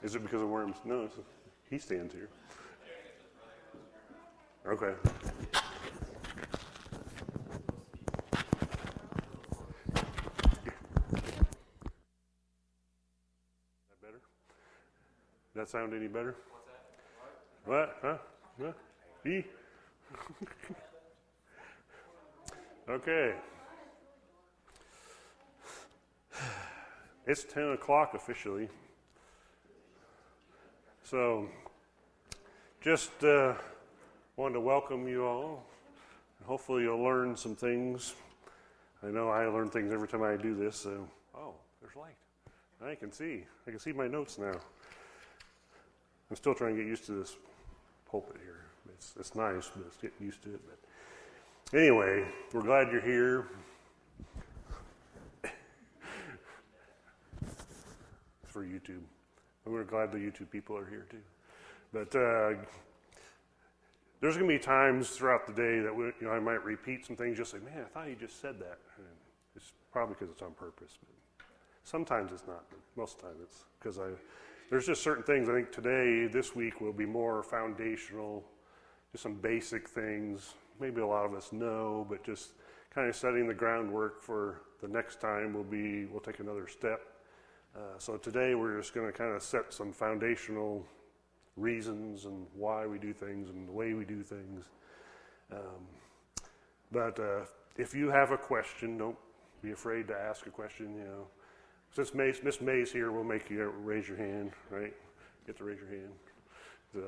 Is it because of where no, he stands here. Okay. That better? That sound any better? What? Huh? Huh? E? Okay. It's 10 o'clock officially. So, just wanted to welcome you all. Hopefully you'll learn some things. I know I learn things every time I do this. So, oh, there's light. I can see my notes now. I'm still trying to get used to this pulpit here. It's nice, but it's getting used to it. But anyway, we're glad you're here. It's for YouTube. We're glad the YouTube people are here too. But there's going to be times throughout the day that I might repeat some things. You'll say, "Man, I thought you just said that." And it's probably because it's on purpose. But sometimes it's not. But most of the time it's because there's just certain things. I think today, this week, will be more foundational, just some basic things. Maybe a lot of us know, but just kind of setting the groundwork for the next time we'll take another step. So today we're just going to kind of set some foundational reasons and why we do things and the way we do things. But if you have a question, don't be afraid to ask a question. Since Miss May's here, we'll make you raise your hand, right? Get to raise your hand. So. Is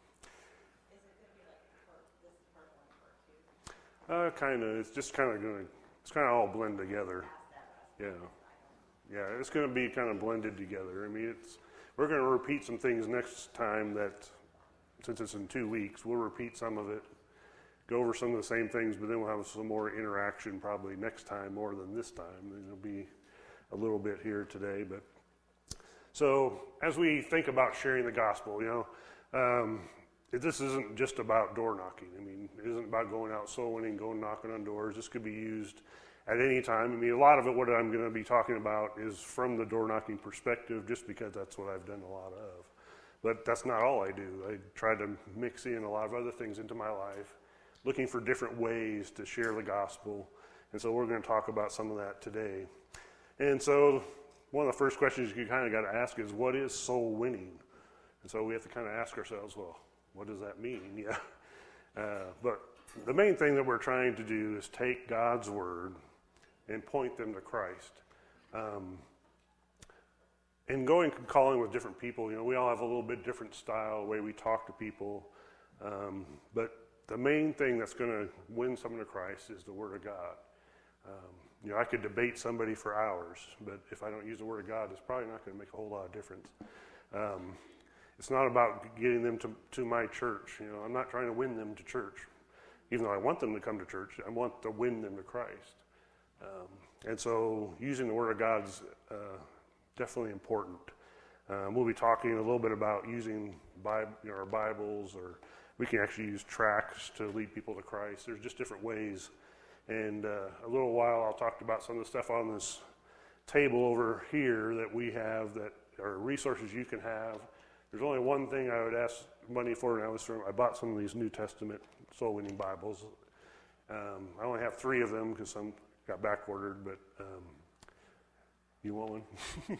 it going to be like kind of. It's just kind of going to. It's kind of all blend together. Yeah. Yeah, it's going to be kind of blended together. I mean, we're going to repeat some things next time that, since it's in 2 weeks, we'll repeat some of it, go over some of the same things, but then we'll have some more interaction probably next time more than this time. There'll be a little bit here today. But so as we think about sharing the gospel, this isn't just about door knocking. I mean, it isn't about going out soul winning, going knocking on doors. This could be used at any time. I mean, a lot of it, what I'm going to be talking about is from the door knocking perspective, just because that's what I've done a lot of. But that's not all I do. I try to mix in a lot of other things into my life, looking for different ways to share the gospel. And so we're going to talk about some of that today. And so one of the first questions you kind of got to ask is, what is soul winning? And so we have to kind of ask ourselves, well, what does that mean? Yeah. But the main thing that we're trying to do is take God's word and point them to Christ. And going and calling with different people, we all have a little bit different style, the way we talk to people. But the main thing that's going to win someone to Christ is the Word of God. I could debate somebody for hours, but if I don't use the Word of God, it's probably not going to make a whole lot of difference. It's not about getting them to my church. I'm not trying to win them to church. Even though I want them to come to church, I want to win them to Christ. And so using the Word of God is definitely important. We'll be talking a little bit about using our Bibles, or we can actually use tracts to lead people to Christ. There's just different ways. And a little while I'll talk about some of the stuff on this table over here that we have that are resources you can have. There's only one thing I would ask money for, and I bought some of these New Testament soul winning Bibles. I only have 3 of them because some got back ordered, but you want one?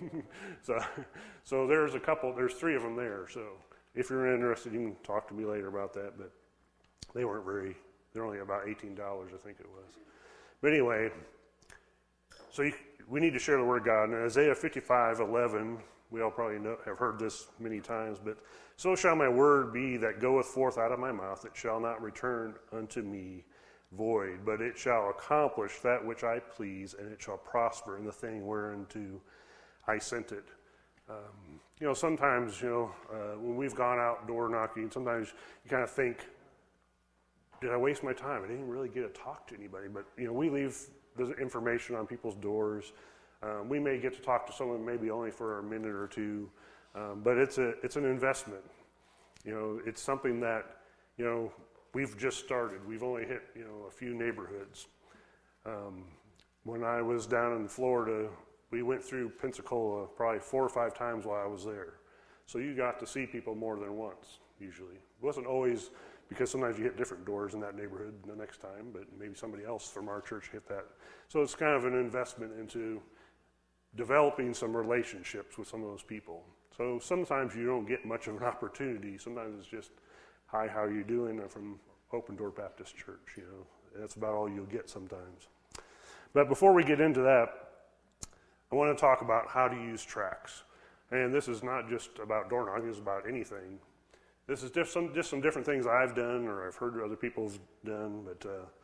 So there's 3 of them there. So if you're interested, you can talk to me later about that. But they're only about $18, I think it was. But anyway, so we need to share the Word of God. And Isaiah 55:11, we all probably have heard this many times, but so shall my word be that goeth forth out of my mouth, it shall not return unto me void, but it shall accomplish that which I please, and it shall prosper in the thing whereunto I sent it. Sometimes, when we've gone out door knocking, sometimes you kind of think, did I waste my time? I didn't really get to talk to anybody. But, we leave the information on people's doors. We may get to talk to someone maybe only for a minute or two, but it's an investment. It's something that, we've just started. We've only hit, a few neighborhoods. When I was down in Florida, we went through Pensacola probably 4 or 5 times while I was there. So you got to see people more than once, usually. It wasn't always, because sometimes you hit different doors in that neighborhood the next time, but maybe somebody else from our church hit that. So it's kind of an investment into developing some relationships with some of those people. So sometimes you don't get much of an opportunity. Sometimes it's just, hi, how are you doing? I'm from Open Door Baptist Church, you know. That's about all you'll get sometimes. But before we get into that, I want to talk about how to use tracts. And this is not just about door knocking, it's about anything. This is just some different things I've done or I've heard other people have done, but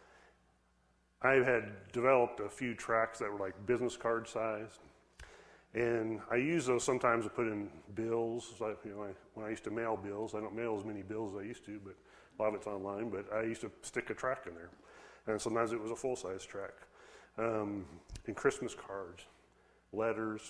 I had developed a few tracts that were like business card sized. And I use those sometimes to put in bills. Like, you know, when I used to mail bills, I don't mail as many bills as I used to, but a lot of it's online, but I used to stick a tract in there. And sometimes it was a full-size tract. In Christmas cards, letters.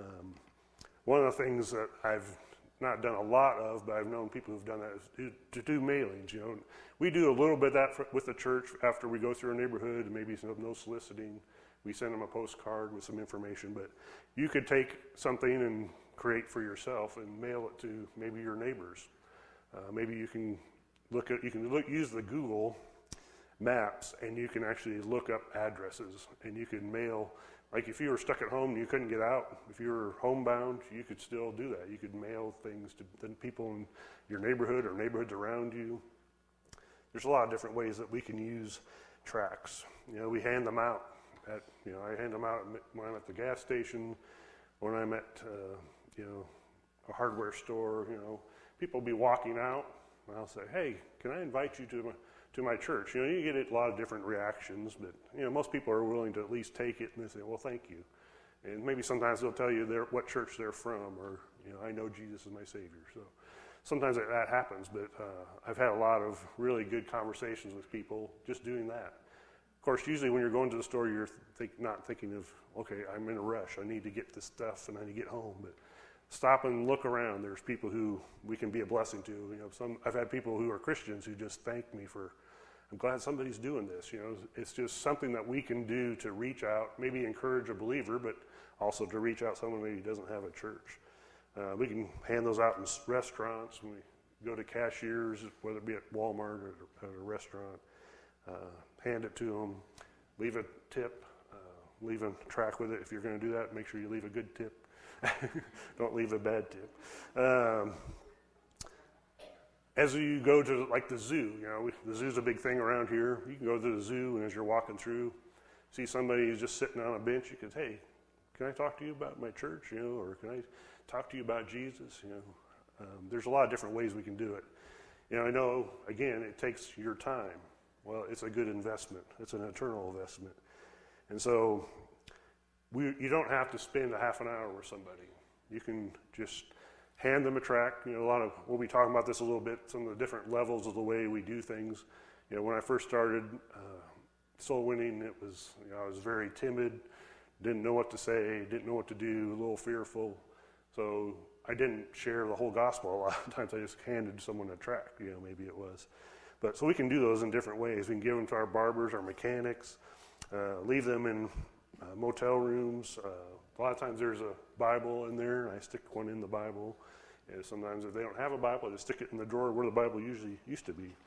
One of the things that I've not done a lot of, but I've known people who've done that, is to do mailings. You know, we do a little bit of that with the church after we go through a neighborhood, and maybe no soliciting. We send them a postcard with some information, but you could take something and create for yourself and mail it to maybe your neighbors. Maybe you can use the Google Maps, and you can actually look up addresses, and you can mail. Like if you were stuck at home and you couldn't get out, if you were homebound, you could still do that. You could mail things to the people in your neighborhood or neighborhoods around you. There's a lot of different ways that we can use tracts. You know, we hand them out. I hand them out when I'm at the gas station, when I'm at a hardware store. You know, people will be walking out, and I'll say, "Hey, can I invite you to my church?" You know, you get a lot of different reactions, but you know, most people are willing to at least take it and they say, "Well, thank you." And maybe sometimes they'll tell you what church they're from, or you know, "I know Jesus is my Savior." So sometimes that happens, but I've had a lot of really good conversations with people just doing that. Of course, usually when you're going to the store, you're not thinking of, okay, I'm in a rush. I need to get this stuff and I need to get home. But stop and look around. There's people who we can be a blessing to. You know, I've had people who are Christians who just thank me for, I'm glad somebody's doing this. You know, it's just something that we can do to reach out, maybe encourage a believer, but also to reach out someone maybe doesn't have a church. We can hand those out in restaurants when we go to cashiers, whether it be at Walmart or at a restaurant. Hand it to them, leave a tip, leave a tract with it. If you're going to do that, make sure you leave a good tip. Don't leave a bad tip. As you go to like the zoo, you know, the zoo's a big thing around here. You can go to the zoo, and as you're walking through, see somebody who's just sitting on a bench. You can say, "Hey, can I talk to you about my church?" You know, or "Can I talk to you about Jesus?" You know, there's a lot of different ways we can do it. You know, I know again it takes your time. Well, it's a good investment. It's an eternal investment. And so you don't have to spend a half an hour with somebody. You can just hand them a tract. You know, we'll be talking about this a little bit, some of the different levels of the way we do things. You know, when I first started soul winning, I was very timid, didn't know what to say, didn't know what to do, a little fearful. So I didn't share the whole gospel a lot of times. I just handed someone a tract, you know, maybe it was. But so we can do those in different ways. We can give them to our barbers, our mechanics, leave them in motel rooms. A lot of times there's a Bible in there, and I stick one in the Bible. And sometimes if they don't have a Bible, I just stick it in the drawer where the Bible usually used to be.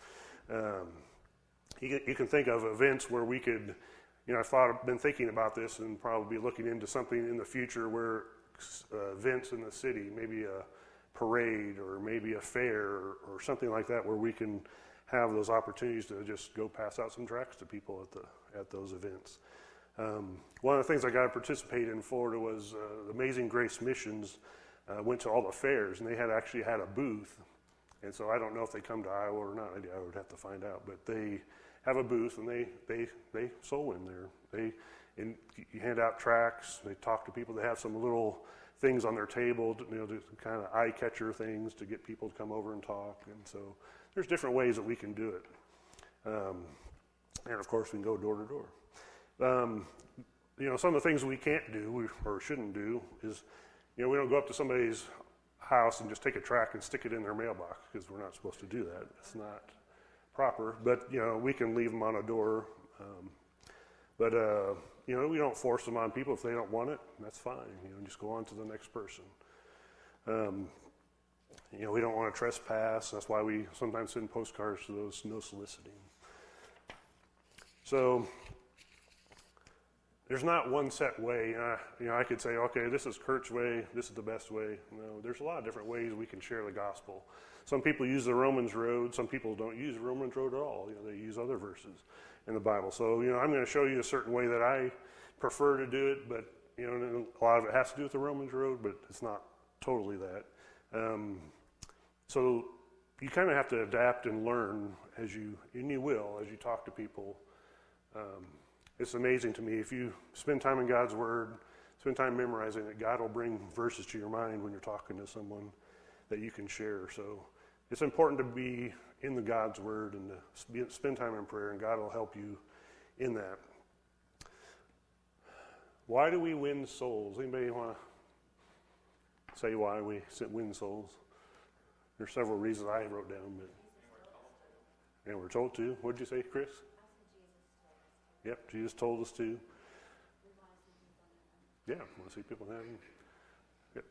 You can think of events where we could, you know, I've been thinking about this and probably looking into something in the future where events in the city, maybe a parade or maybe a fair or something like that, where we can have those opportunities to just go pass out some tracts to people at those events. One of the things I got to participate in Florida was Amazing Grace Missions went to all the fairs, and they actually had a booth. And so I don't know if they come to Iowa or not. I would have to find out. But they have a booth, and they soul win there. You hand out tracts. They talk to people. They have some little things on their table, to kind of eye catcher things to get people to come over and talk. And so there's different ways that we can do it. And of course, we can go door to door. Some of the things we can't do or shouldn't do is, we don't go up to somebody's house and just take a tract and stick it in their mailbox, because we're not supposed to do that. It's not proper. But, we can leave them on a door. We don't force them on people. If they don't want it, that's fine. Just go on to the next person. We don't want to trespass. That's why we sometimes send postcards to those, no soliciting. So there's not one set way. I could say, okay, this is Kurt's way, this is the best way. No, there's a lot of different ways we can share the gospel. Some people use the Romans road. Some people don't use the Romans road at all. They use other verses in the Bible. So, I'm going to show you a certain way that I prefer to do it, but, and a lot of it has to do with the Romans road, but it's not totally that. So you kind of have to adapt and learn as you talk to people. It's amazing to me. If you spend time in God's Word, spend time memorizing it, God will bring verses to your mind when you're talking to someone that you can share. So it's important to be in the God's Word and to spend time in prayer, and God will help you in that. Why do we win souls? Anybody want to say why we win souls? There's several reasons I wrote down, and we're told to. What did you say, Chris? Yep, Jesus told us to. Yeah, want to see people in heaven. Yep.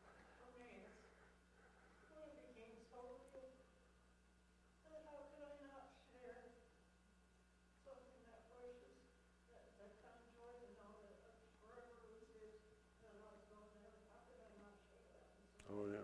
Oh, yeah.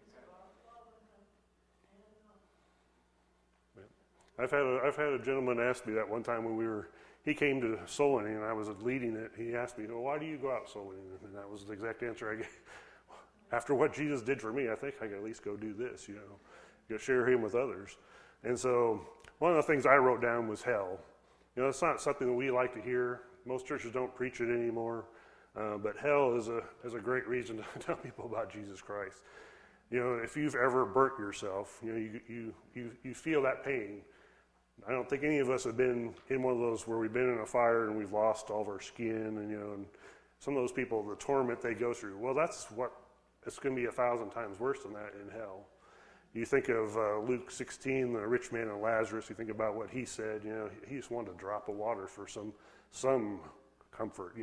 I've had a gentleman ask me that one time when he came to soul winning and I was leading it. He asked me, why do you go out soul winning? And that was the exact answer I gave. After what Jesus did for me, I think I can at least go do this, go share him with others. And so one of the things I wrote down was hell. It's not something that we like to hear. Most churches don't preach it anymore. But hell is a great reason to tell people about Jesus Christ. If you've ever burnt yourself, you feel that pain. I don't think any of us have been in one of those where we've been in a fire and we've lost all of our skin, and some of those people, the torment they go through. Well, it's going to be 1,000 times worse than that in hell. You think of Luke 16, the rich man and Lazarus. You think about what he said. He just wanted a drop of water for some comfort.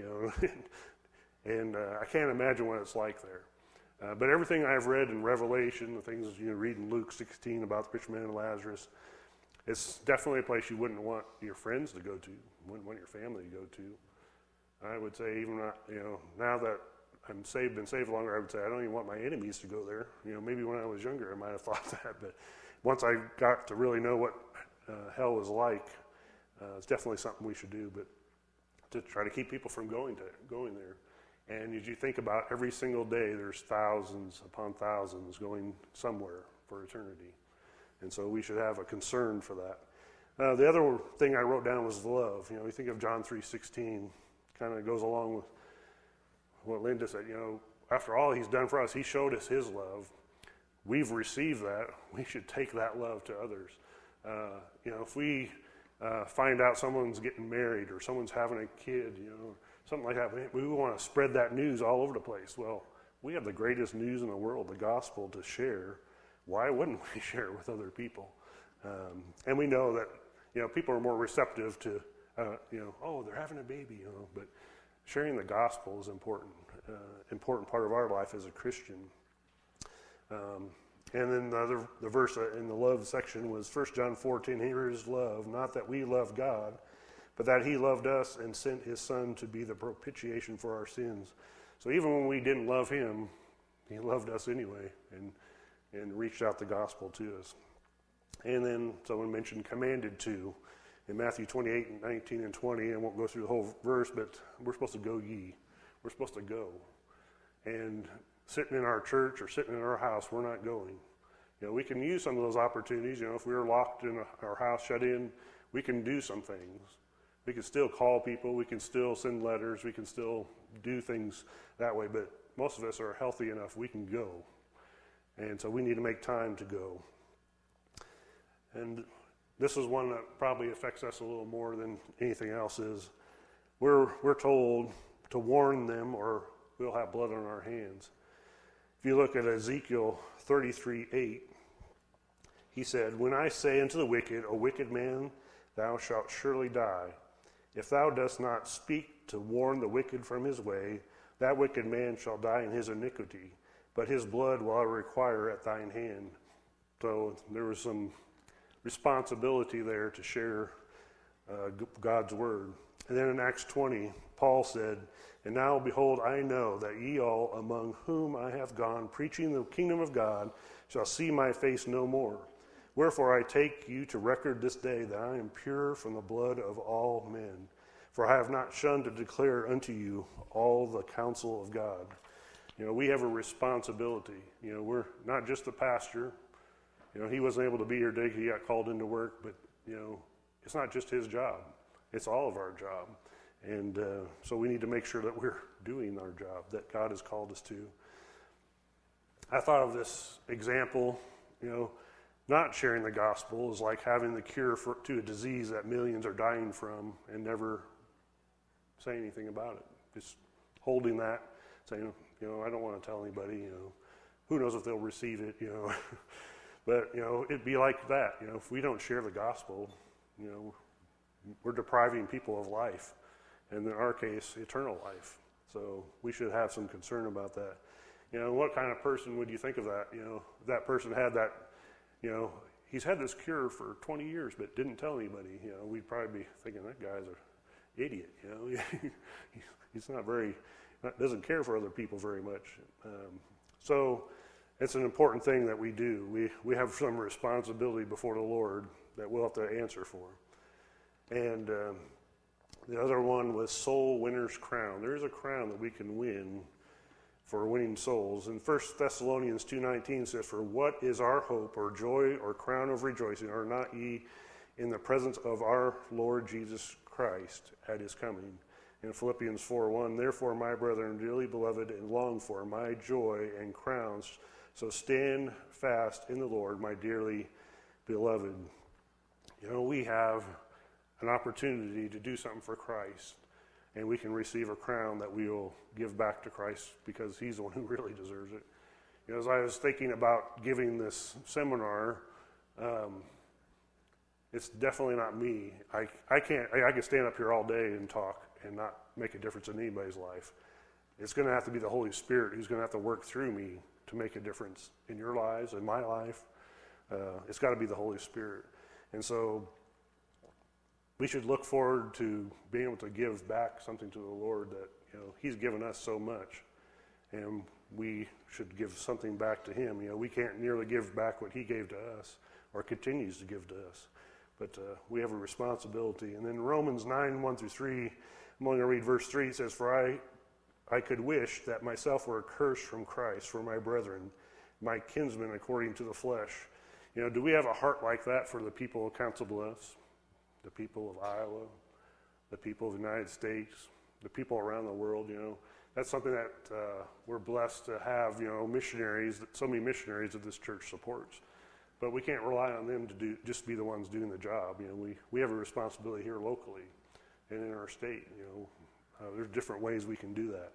And I can't imagine what it's like there. But everything I've read in Revelation, the things read in Luke 16 about the rich man and Lazarus, it's definitely a place you wouldn't want your friends to go to, wouldn't want your family to go to. I would say even now that I'm been saved longer, I would say I don't even want my enemies to go there. Maybe when I was younger I might have thought that, but once I got to really know what hell is like, it's definitely something we should do. But to try to keep people from going there. And as you think about every single day, there's thousands upon thousands going somewhere for eternity. And so we should have a concern for that. The other thing I wrote down was love. You think of John 3:16, kind of goes along with what Linda said. After all he's done for us, he showed us his love. We've received that. We should take that love to others. If we find out someone's getting married or someone's having a kid, something like that, we want to spread that news all over the place. Well, we have the greatest news in the world, the gospel, to share. Why wouldn't we share it with other people? And we know that, people are more receptive to, they're having a baby, but sharing the gospel is important part of our life as a Christian. And then the verse in the love section was 1 John 4:10, here is love, not that we love God, but that he loved us and sent his son to be the propitiation for our sins. So even when we didn't love him, he loved us anyway and reached out the gospel to us. And then someone mentioned commanded to in Matthew 28, 19, and 20. I won't go through the whole verse, but we're supposed to go ye. We're supposed to go. And sitting in our church or sitting in our house, we're not going. We can use some of those opportunities. If we're locked in our house, shut in, we can do some things. We can still call people. We can still send letters. We can still do things that way. But most of us are healthy enough we can go. And so we need to make time to go. And this is one that probably affects us a little more than anything else is we're told to warn them or we'll have blood on our hands. If you look at Ezekiel 33:8, he said, when I say unto the wicked, O wicked man, thou shalt surely die. If thou dost not speak to warn the wicked from his way, that wicked man shall die in his iniquity. but his blood will I require at thine hand. So there was some responsibility there to share God's word. And then in Acts 20, Paul said, and now, behold, I know that ye all among whom I have gone, preaching the kingdom of God, shall see my face no more. Wherefore I take you to record this day that I am pure from the blood of all men. For I have not shunned to declare unto you all the counsel of God. We have a responsibility. We're not just the pastor. He wasn't able to be here today. He got called into work, but, it's not just his job. It's all of our job. And so we need to make sure that we're doing our job that God has called us to. I thought of this example, not sharing the gospel is like having the cure to a disease that millions are dying from and never say anything about it. Just holding that, saying, I don't want to tell anybody, who knows if they'll receive it, But, it'd be like that, if we don't share the gospel, we're depriving people of life. And in our case, eternal life. So we should have some concern about that. What kind of person would you think of that? If that person had that, he's had this cure for 20 years but didn't tell anybody. We'd probably be thinking that guy's an idiot. He's doesn't care for other people very much. So it's an important thing that we do. We have some responsibility before the Lord that we'll have to answer for. And the other one was soul winner's crown. There's a crown that we can win for winning souls. And 1 Thessalonians 2:19 says, for what is our hope or joy or crown of rejoicing, are not ye in the presence of our Lord Jesus Christ at his coming? In Philippians 4:1, therefore, my brethren, dearly beloved and longed for, my joy and crowns, so stand fast in the Lord, my dearly beloved. We have an opportunity to do something for Christ, and we can receive a crown that we will give back to Christ because he's the one who really deserves it. As I was thinking about giving this seminar, it's definitely not me. I can stand up here all day and talk and not make a difference in anybody's life. It's going to have to be the Holy Spirit who's going to have to work through me to make a difference in your lives, in my life. It's got to be the Holy Spirit. And so we should look forward to being able to give back something to the Lord that, he's given us so much. And we should give something back to him. We can't nearly give back what he gave to us or continues to give to us. But we have a responsibility. And then Romans 9:1-3, I'm only going to read verse 3. It says, for I could wish that myself were accursed from Christ for my brethren, my kinsmen according to the flesh. Do we have a heart like that for the people of Council Bluffs? The people of Iowa, the people of the United States, the people around the world, That's something that we're blessed to have, missionaries, so many missionaries that this church supports. But we can't rely on them to just be the ones doing the job. We have a responsibility here locally and in our state. There's different ways we can do that.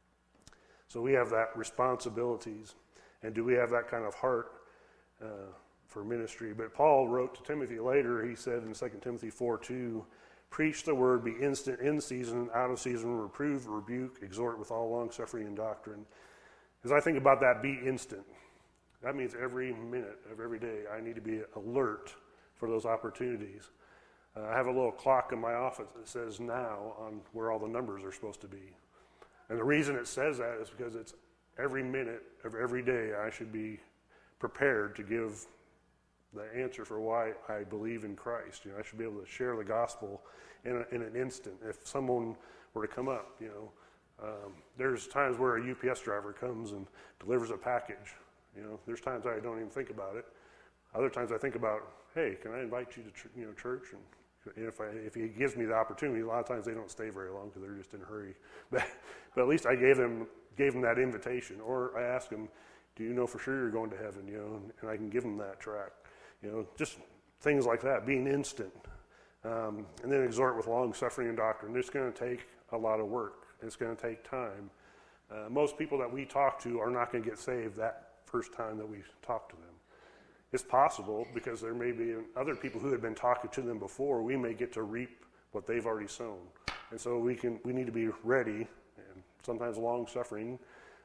So we have that responsibilities. And do we have that kind of heart for ministry? But Paul wrote to Timothy later, he said in 2 Timothy 4:2, preach the word, be instant in season, out of season, reprove, rebuke, exhort with all long-suffering and doctrine. As I think about that, be instant. That means every minute of every day I need to be alert for those opportunities. I have a little clock in my office that says now on where all the numbers are supposed to be. And the reason it says that is because it's every minute of every day I should be prepared to give the answer for why I believe in Christ. I should be able to share the gospel in an instant. If someone were to come up, there's times where a UPS driver comes and delivers a package. There's times I don't even think about it. Other times I think about, hey, can I invite you to church? And if he gives me the opportunity, a lot of times they don't stay very long because they're just in a hurry. But at least I gave them that invitation, or I asked them, do you know for sure you're going to heaven? And I can give them that tract. Just things like that, being instant. And then exhort with long suffering and doctrine. It's going to take a lot of work. It's going to take time. Most people that we talk to are not going to get saved that first time that we talk to them. It's possible because there may be other people who had been talking to them before. We may get to reap what they've already sown. And so we need to be ready and sometimes long suffering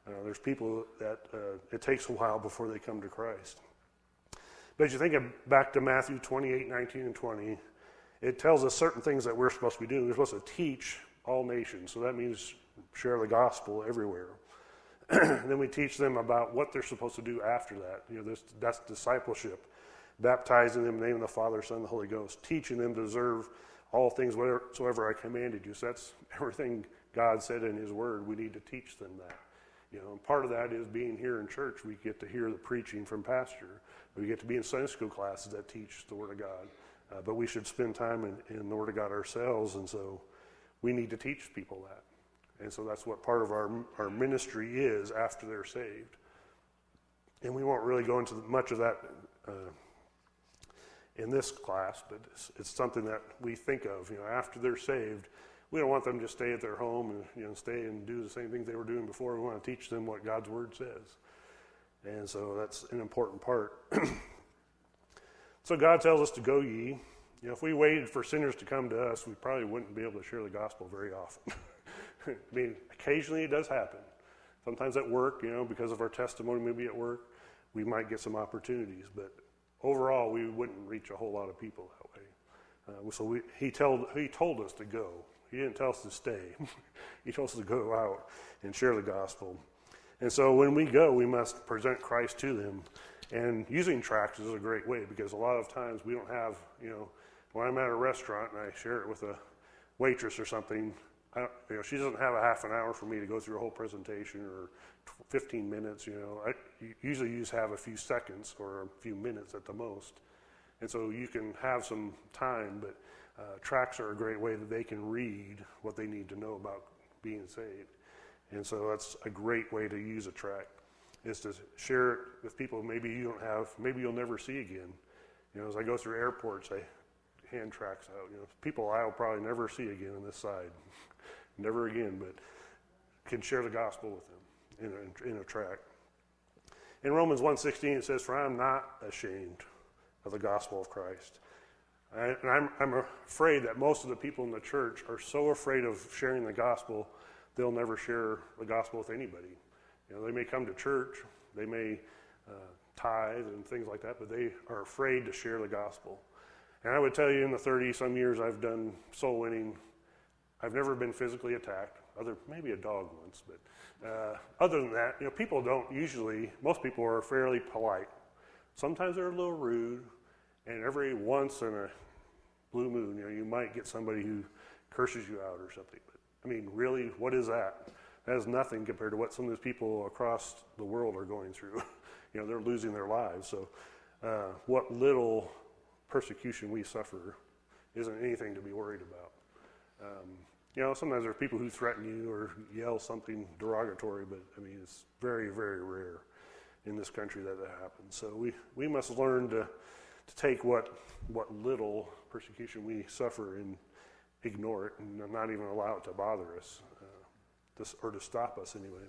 There's people that it takes a while before they come to Christ. But as you think back to Matthew 28, 19, and 20, it tells us certain things that we're supposed to be doing. We're supposed to teach all nations. So that means share the gospel everywhere. And then we teach them about what they're supposed to do after that. That's discipleship. Baptizing them in the name of the Father, Son, and the Holy Ghost. Teaching them to observe all things whatsoever I commanded you. So that's everything God said in His Word. We need to teach them that. And part of that is being here in church. We get to hear the preaching from pastor. We get to be in Sunday school classes that teach the Word of God. But we should spend time in the Word of God ourselves, and so we need to teach people that. And so that's what part of our ministry is after they're saved. And we won't really go into much of that in this class, but it's something that we think of. After they're saved, we don't want them to just stay at their home and stay and do the same things they were doing before. We want to teach them what God's Word says. And so that's an important part. So God tells us to go ye. If we waited for sinners to come to us, we probably wouldn't be able to share the gospel very often. I mean, occasionally it does happen. Sometimes at work, because of our testimony, maybe at work, we might get some opportunities. But overall, we wouldn't reach a whole lot of people that way. So he told us to go. He didn't tell us to stay. He told us to go out and share the gospel. And so when we go, we must present Christ to them. And using tracts is a great way, because a lot of times we don't have, when I'm at a restaurant and I share it with a waitress or something, she doesn't have a half an hour for me to go through a whole presentation or 15 minutes. I usually have a few seconds or a few minutes at the most. And so you can have some time, but tracts are a great way that they can read what they need to know about being saved. And so that's a great way to use a tract, is to share it with people maybe you'll never see again. As I go through airports, I hand tracts out. People I'll probably never see again on this side. Never again, but can share the gospel with them in a tract. In Romans 1:16 it says, "For I am not ashamed of the gospel of Christ." And I'm afraid that most of the people in the church are so afraid of sharing the gospel, they'll never share the gospel with anybody. They may come to church, they may tithe and things like that, but they are afraid to share the gospel. And I would tell you, in the 30-some years I've done soul winning, I've never been physically attacked, maybe a dog once, but other than that, people don't usually, most people are fairly polite. Sometimes they're a little rude, and every once in a blue moon, you might get somebody who curses you out or something. But I mean, really, what is that? That is nothing compared to what some of those people across the world are going through. They're losing their lives. So what little persecution we suffer isn't anything to be worried about. Sometimes there are people who threaten you or yell something derogatory, but I mean, it's very, very rare in this country that happens. So we must learn to take what little persecution we suffer and ignore it and not even allow it to bother us or to stop us anyway.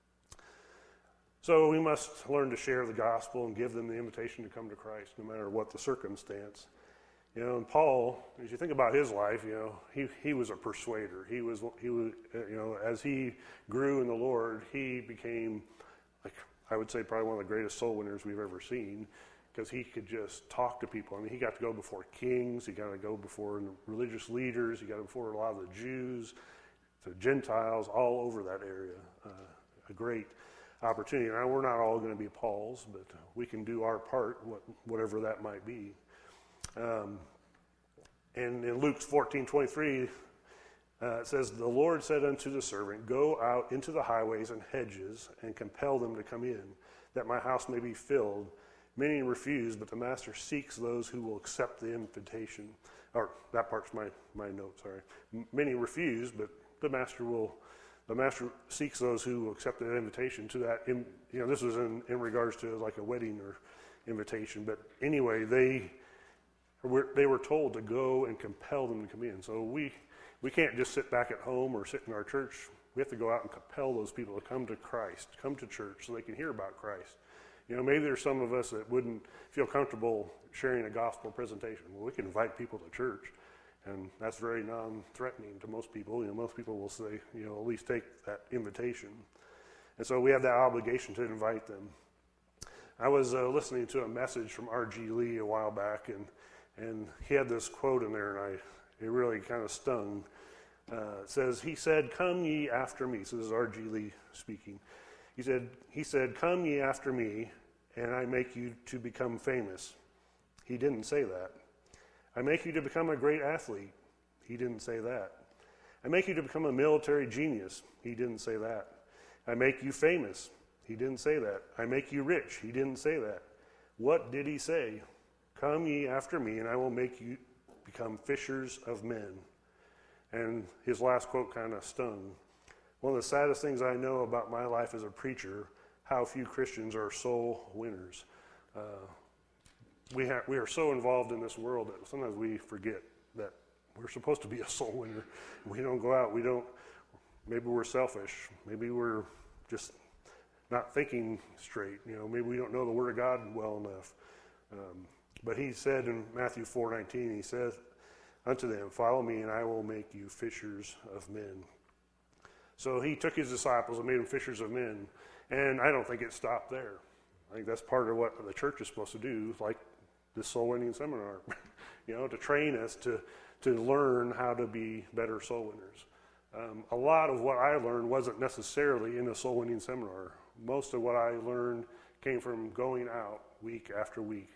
So we must learn to share the gospel and give them the invitation to come to Christ, no matter what the circumstance. And Paul, as you think about his life, he was a persuader. He was, as he grew in the Lord, he became, I would say, probably one of the greatest soul winners we've ever seen, because he could just talk to people. I mean, he got to go before kings, he got to go before religious leaders, he got before a lot of the Jews, the Gentiles, all over that area. A great opportunity. Now, we're not all going to be Pauls, but we can do our part, whatever that might be. And in Luke 14:23, it says, "The Lord said unto the servant, Go out into the highways and hedges, and compel them to come in, that my house may be filled. Many refuse, but the master seeks those who will accept the invitation." Or that part's my note, sorry. Many refuse, but the master seeks those who will accept the invitation to that. This was in regards to like a wedding or invitation. But anyway, they were told to go and compel them to come in. So we can't just sit back at home or sit in our church. We have to go out and compel those people to come to Christ, come to church, so they can hear about Christ. Maybe there's some of us that wouldn't feel comfortable sharing a gospel presentation. Well, we can invite people to church, and that's very non-threatening to most people. Most people will say, at least take that invitation. And so we have that obligation to invite them. I was listening to a message from R.G. Lee a while back, and he had this quote in there, and it really kind of stung. It says, he said, "Come ye after me." So this is R.G. Lee speaking. He said, "Come ye after me, and I make you to become famous." He didn't say that. "I make you to become a great athlete." He didn't say that. "I make you to become a military genius." He didn't say that. "I make you famous." He didn't say that. "I make you rich." He didn't say that. What did he say? "Come ye after me, and I will make you become fishers of men." And his last quote kind of stung. One of the saddest things I know about my life as a preacher, how few Christians are soul winners. We are so involved in this world that sometimes we forget that we're supposed to be a soul winner. We don't go out. Maybe we're selfish. Maybe we're just not thinking straight. Maybe we don't know the Word of God well enough. But he said in Matthew 4:19, he says unto them, "Follow me, and I will make you fishers of men." So he took his disciples and made them fishers of men. And I don't think it stopped there. I think that's part of what the church is supposed to do, like this soul winning seminar, to train us to learn how to be better soul winners. A lot of what I learned wasn't necessarily in a soul winning seminar. Most of what I learned came from going out week after week.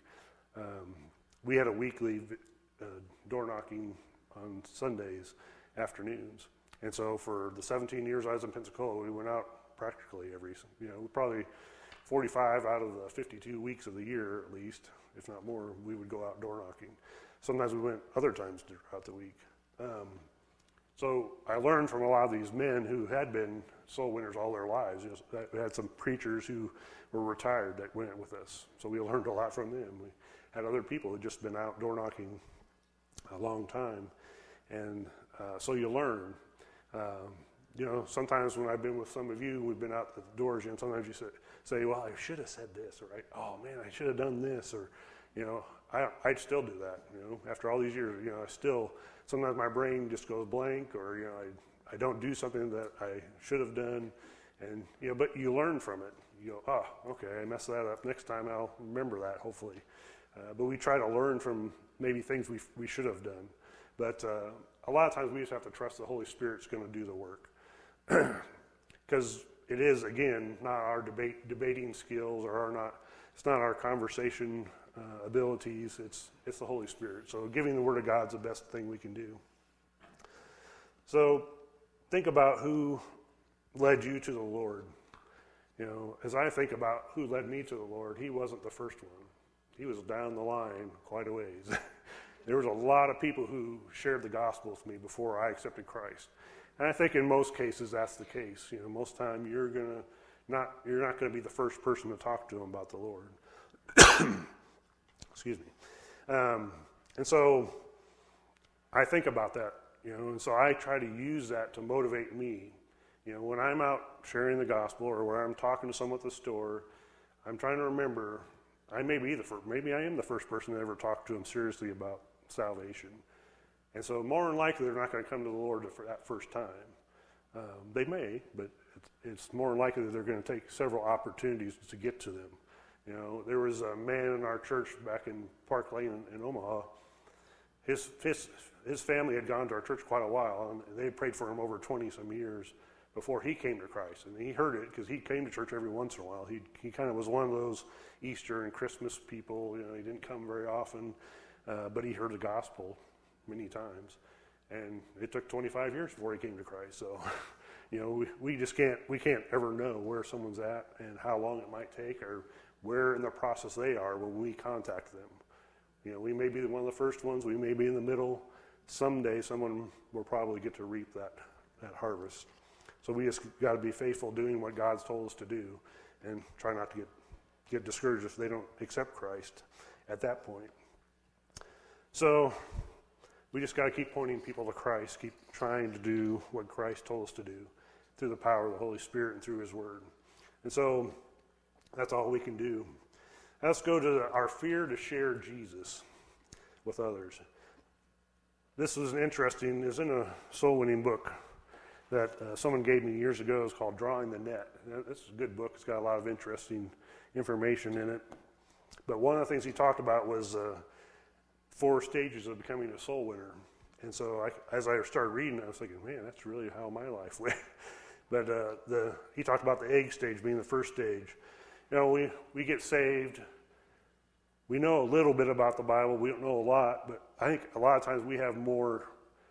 We had a weekly door knocking on Sundays afternoons. And so for the 17 years I was in Pensacola, we went out practically probably 45 out of the 52 weeks of the year at least, if not more, we would go out door knocking. Sometimes we went other times throughout the week. So I learned from a lot of these men who had been soul winners all their lives. We had some preachers who were retired that went with us. So we learned a lot from them. We had other people who had just been out door knocking a long time. And so you learn. Sometimes when I've been with some of you, we've been out the doors, sometimes you say, "Well, I should have said this," or "Oh man, I should have done this," or, I'd still do that, after all these years, sometimes my brain just goes blank, or, I don't do something that I should have done, and, but you learn from it. You go, "Oh, okay, I messed that up. Next time I'll remember that, hopefully." But we try to learn from maybe things we should have done. But a lot of times we just have to trust the Holy Spirit's going to do the work. Because it is, again, not our debating skills, it's not our conversation abilities, it's the Holy Spirit. So giving the Word of God's the best thing we can do. So think about who led you to the Lord. As I think about who led me to the Lord, he wasn't the first one. He was down the line quite a ways. There was a lot of people who shared the gospel with me before I accepted Christ. And I think in most cases that's the case. Most time you're not going to be the first person to talk to them about the Lord. Excuse me. And so I think about that, and so I try to use that to motivate me. When I'm out sharing the gospel or when I'm talking to someone at the store, I'm trying to remember maybe I am the first person to ever talk to them seriously about salvation. And so more than likely they're not going to come to the Lord for that first time. They may, but it's more than likely that they're going to take several opportunities to get to them. There was a man in our church back in Park Lane in Omaha. His family had gone to our church quite a while, and they had prayed for him over 20-some years before he came to Christ. And he heard it because he came to church every once in a while. He kind of was one of those Easter and Christmas people. He didn't come very often, but he heard the gospel many times. And it took 25 years before he came to Christ. So, we can't ever know where someone's at and how long it might take or where in the process they are when we contact them. We may be one of the first ones. We may be in the middle. Someday someone will probably get to reap that harvest. So we just got to be faithful doing what God's told us to do and try not to get discouraged if they don't accept Christ at that point. So we just got to keep pointing people to Christ, keep trying to do what Christ told us to do through the power of the Holy Spirit and through his word. And so that's all we can do. Let's go to our fear to share Jesus with others. This was it's in a soul-winning book that someone gave me years ago. It's called Drawing the Net. This is a good book. It's got a lot of interesting information in it. But one of the things he talked about was 4 stages of becoming a soul winner. And so as I started reading, I was thinking, man, that's really how my life went. But he talked about the egg stage being the first stage. You know, we get saved. We know a little bit about the Bible. We don't know a lot, but I think a lot of times we have more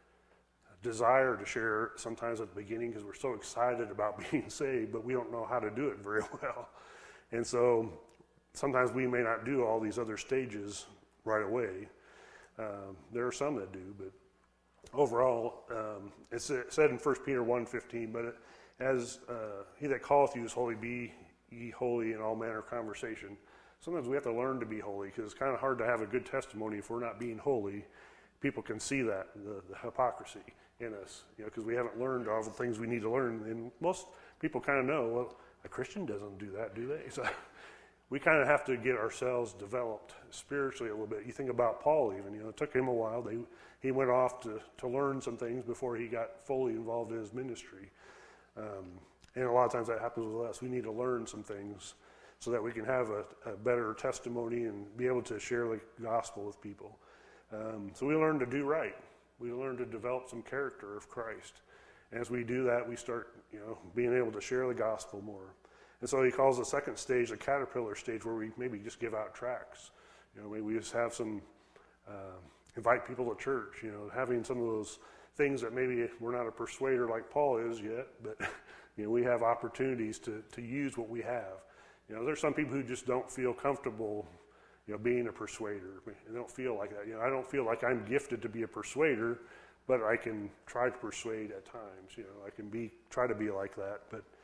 desire to share sometimes at the beginning because we're so excited about being saved, but we don't know how to do it very well. And so sometimes we may not do all these other stages right away. There are some that do, but overall, it's said in 1 Peter 1:15, but as he that calleth you is holy, be ye holy in all manner of conversation. Sometimes we have to learn to be holy because it's kind of hard to have a good testimony if we're not being holy. People can see that, the hypocrisy in us, because we haven't learned all the things we need to learn. And most people kind of know, well, a Christian doesn't do that, do they? So we kind of have to get ourselves developed spiritually a little bit. You think about Paul even, it took him a while. He went off to learn some things before he got fully involved in his ministry. And a lot of times that happens with us. We need to learn some things so that we can have a better testimony and be able to share the gospel with people. So we learn to do right. We learn to develop some character of Christ. And as we do that, we start, being able to share the gospel more. And so he calls the second stage the caterpillar stage, where we maybe just give out tracts. Maybe we just have some, invite people to church, having some of those things that maybe we're not a persuader like Paul is yet, but, we have opportunities to use what we have. There's some people who just don't feel comfortable being a persuader. They don't feel like that. I don't feel like I'm gifted to be a persuader, but I can try to persuade at times. I can try to be like that.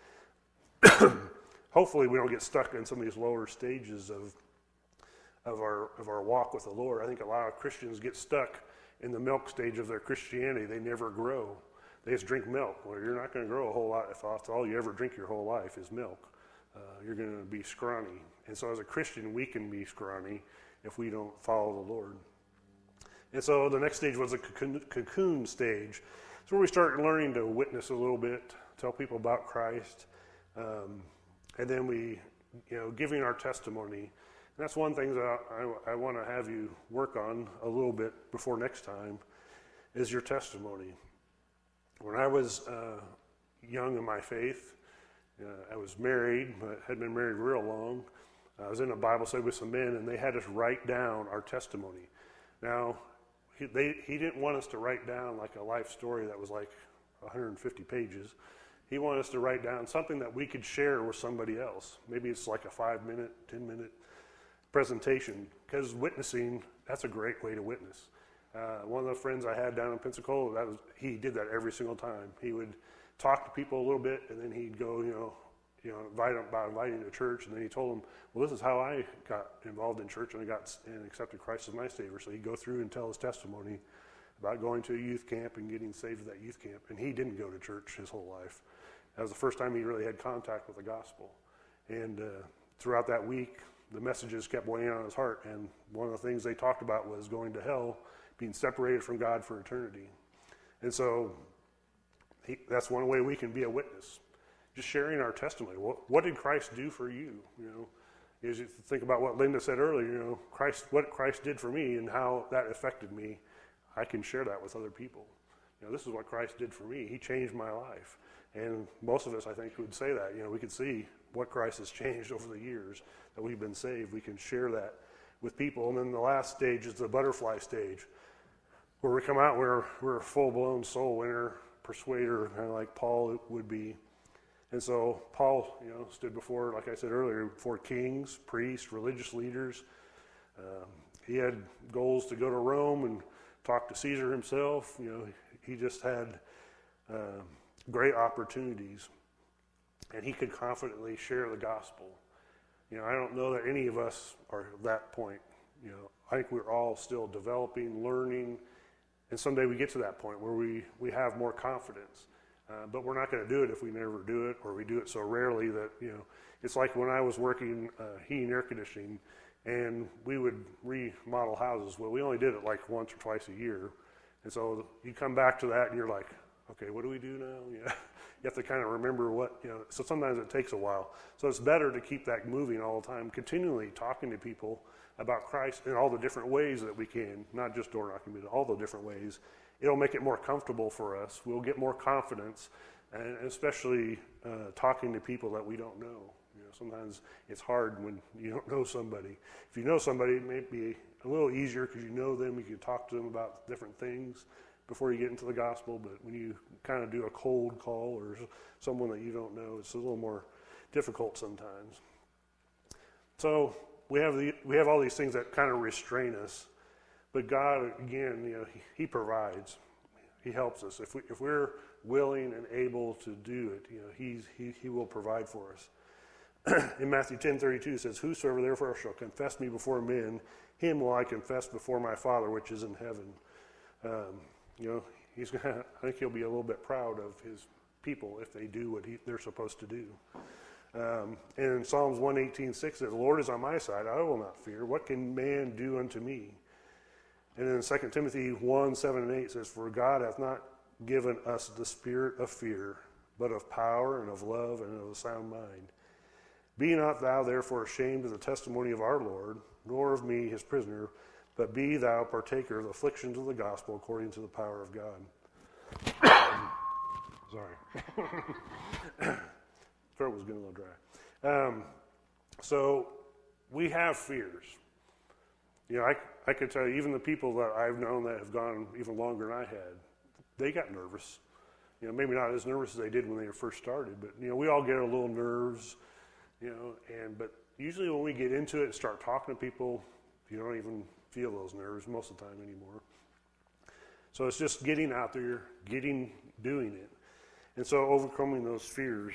But hopefully we don't get stuck in some of these lower stages of our walk with the Lord. I think a lot of Christians get stuck in the milk stage of their Christianity. They never grow. They just drink milk. Well, you're not going to grow a whole lot if all you ever drink your whole life is milk. You're going to be scrawny. And so as a Christian, we can be scrawny if we don't follow the Lord. And so the next stage was the cocoon stage. It's where we start learning to witness a little bit, tell people about Christ, and then we, giving our testimony. And that's one thing that I want to have you work on a little bit before next time, is your testimony. When I was young in my faith, I was married, but had been married real long. I was in a Bible study with some men, and they had us write down our testimony. Now, he didn't want us to write down like a life story that was like 150 pages. He wanted us to write down something that we could share with somebody else. Maybe it's like a 5-minute, 10-minute presentation, because witnessing, that's a great way to witness. One of the friends I had down in Pensacola, he did that every single time. He would talk to people a little bit, and then he'd go, invite them by inviting to church, and then he told them, well, this is how I got involved in church and accepted Christ as my Savior. So he'd go through and tell his testimony about going to a youth camp and getting saved at that youth camp. And he didn't go to church his whole life. That was the first time he really had contact with the gospel. And throughout that week, the messages kept weighing on his heart, and one of the things they talked about was going to hell, being separated from God for eternity. And so that's one way we can be a witness, just sharing our testimony. What did Christ do for you? As you think about what Linda said earlier, what Christ did for me and how that affected me, I can share that with other people. This is what Christ did for me. He changed my life. And most of us, I think, would say that. We could see what Christ has changed over the years that we've been saved. We can share that with people. And then the last stage is the butterfly stage, where we come out, we're a full-blown soul winner, persuader, kind of like Paul would be. And so Paul, stood before, like I said earlier, before kings, priests, religious leaders. He had goals to go to Rome and talk to Caesar himself. He just had great opportunities, and he could confidently share the gospel. I don't know that any of us are at that point. I think we're all still developing, learning, and someday we get to that point where we have more confidence. But we're not going to do it if we never do it, or we do it so rarely that, it's like when I was working heating and air conditioning, and we would remodel houses. Well, we only did it like once or twice a year. And so you come back to that and you're like, okay, what do we do now? Yeah. You have to kind of remember so sometimes it takes a while. So it's better to keep that moving all the time, continually talking to people about Christ in all the different ways that we can, not just door knocking, but all the different ways. It'll make it more comfortable for us. We'll get more confidence, and especially talking to people that we don't know. Sometimes it's hard when you don't know somebody. If you know somebody, it may be a little easier because you know them. You can talk to them about different things before you get into the gospel. But when you kind of do a cold call or someone that you don't know, it's a little more difficult sometimes. So we have all these things that kind of restrain us. But God, again, He provides. He helps us. If we're willing and able to do it, He will provide for us. In Matthew 10:32 it says, "Whosoever therefore shall confess me before men, him will I confess before my Father which is in heaven." He's gonna. I think He'll be a little bit proud of His people if they do what they're supposed to do. And in Psalms 118:6 says, "The Lord is on my side; I will not fear. What can man do unto me?" And then 2 Timothy 1:7-8 says, "For God hath not given us the spirit of fear, but of power and of love and of a sound mind. Be not thou therefore ashamed of the testimony of our Lord, nor of me his prisoner, but be thou partaker of the afflictions of the gospel according to the power of God." Sorry. Throat was getting a little dry. So we have fears. I could tell you, even the people that I've known that have gone even longer than I had, they got nervous. Maybe not as nervous as they did when they first started, but we all get a little nerves. But usually when we get into it and start talking to people, you don't even feel those nerves most of the time anymore. So it's just getting out there, doing it. And so overcoming those fears,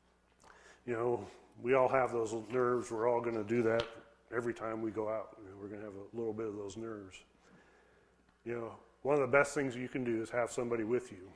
we all have those nerves. We're all going to do that every time we go out. We're going to have a little bit of those nerves. One of the best things you can do is have somebody with you.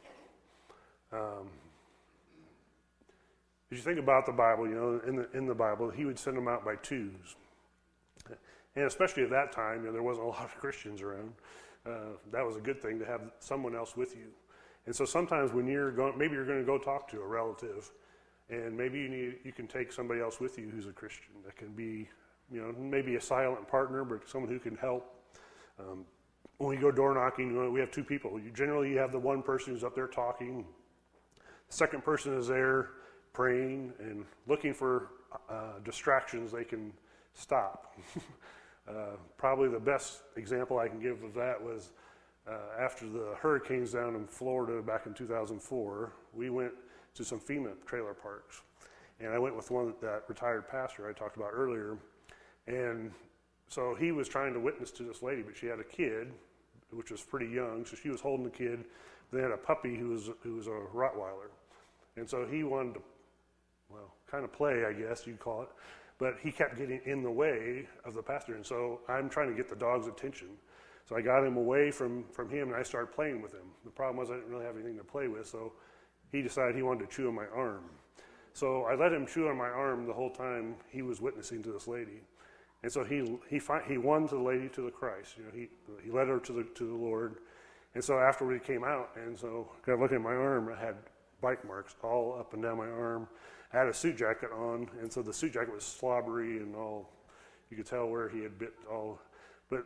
As you think about the Bible, in the Bible, He would send them out by twos. And especially at that time, there wasn't a lot of Christians around. That was a good thing to have someone else with you. And so sometimes when maybe you're going to go talk to a relative, and maybe you can take somebody else with you who's a Christian. That can be, maybe a silent partner, but someone who can help. When we go door knocking, we have two people. You have the one person who's up there talking. The second person is there praying and looking for distractions they can stop. Probably the best example I can give of that was after the hurricanes down in Florida back in 2004, we went to some FEMA trailer parks. And I went with that retired pastor I talked about earlier. And so he was trying to witness to this lady, but she had a kid, which was pretty young, so she was holding the kid. They had a puppy who was a Rottweiler. And so he wanted to, kind of play, I guess you'd call it. But he kept getting in the way of the pastor. And so I'm trying to get the dog's attention. So I got him away from him, and I started playing with him. The problem was I didn't really have anything to play with, so he decided he wanted to chew on my arm. So I let him chew on my arm the whole time he was witnessing to this lady. And so he won the lady to the Christ. He led her to the Lord. And so after we came out, and so I looked at my arm, I had bite marks all up and down my arm. I had a suit jacket on, and so the suit jacket was slobbery and all. You could tell where he had bit all. But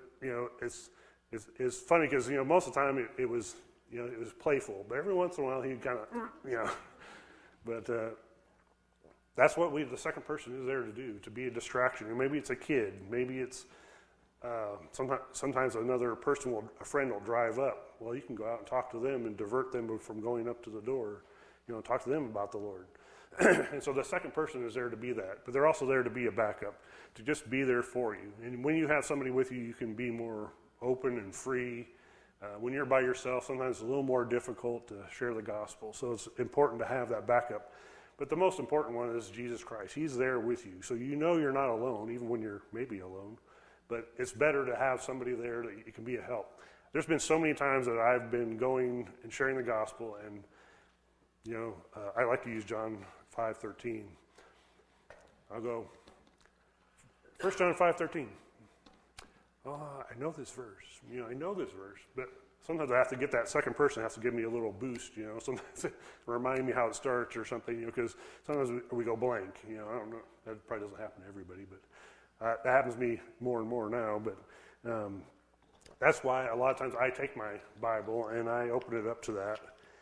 it's funny because most of the time it was playful, but every once in a while he'd kind of But that's what the second person is there to do, to be a distraction. And maybe it's a kid, maybe it's sometimes a friend will drive up. Well, you can go out and talk to them and divert them from going up to the door. Talk to them about the Lord. And so the second person is there to be that, but they're also there to be a backup, to just be there for you. And when you have somebody with you, you can be more open and free. When you're by yourself, sometimes it's a little more difficult to share the gospel. So it's important to have that backup. But the most important one is Jesus Christ. He's there with you. So you're not alone, even when you're maybe alone. But it's better to have somebody there that you can be a help. There's been so many times that I've been going and sharing the gospel, and I like to use John 5:13. I'll go 1 John 5:13. Oh, I know this verse. I know this verse, but sometimes I have to get that second person has to give me a little boost, sometimes remind me how it starts or something, because sometimes we go blank, I don't know, that probably doesn't happen to everybody, but that happens to me more and more now, but that's why a lot of times I take my Bible and I open it up to that.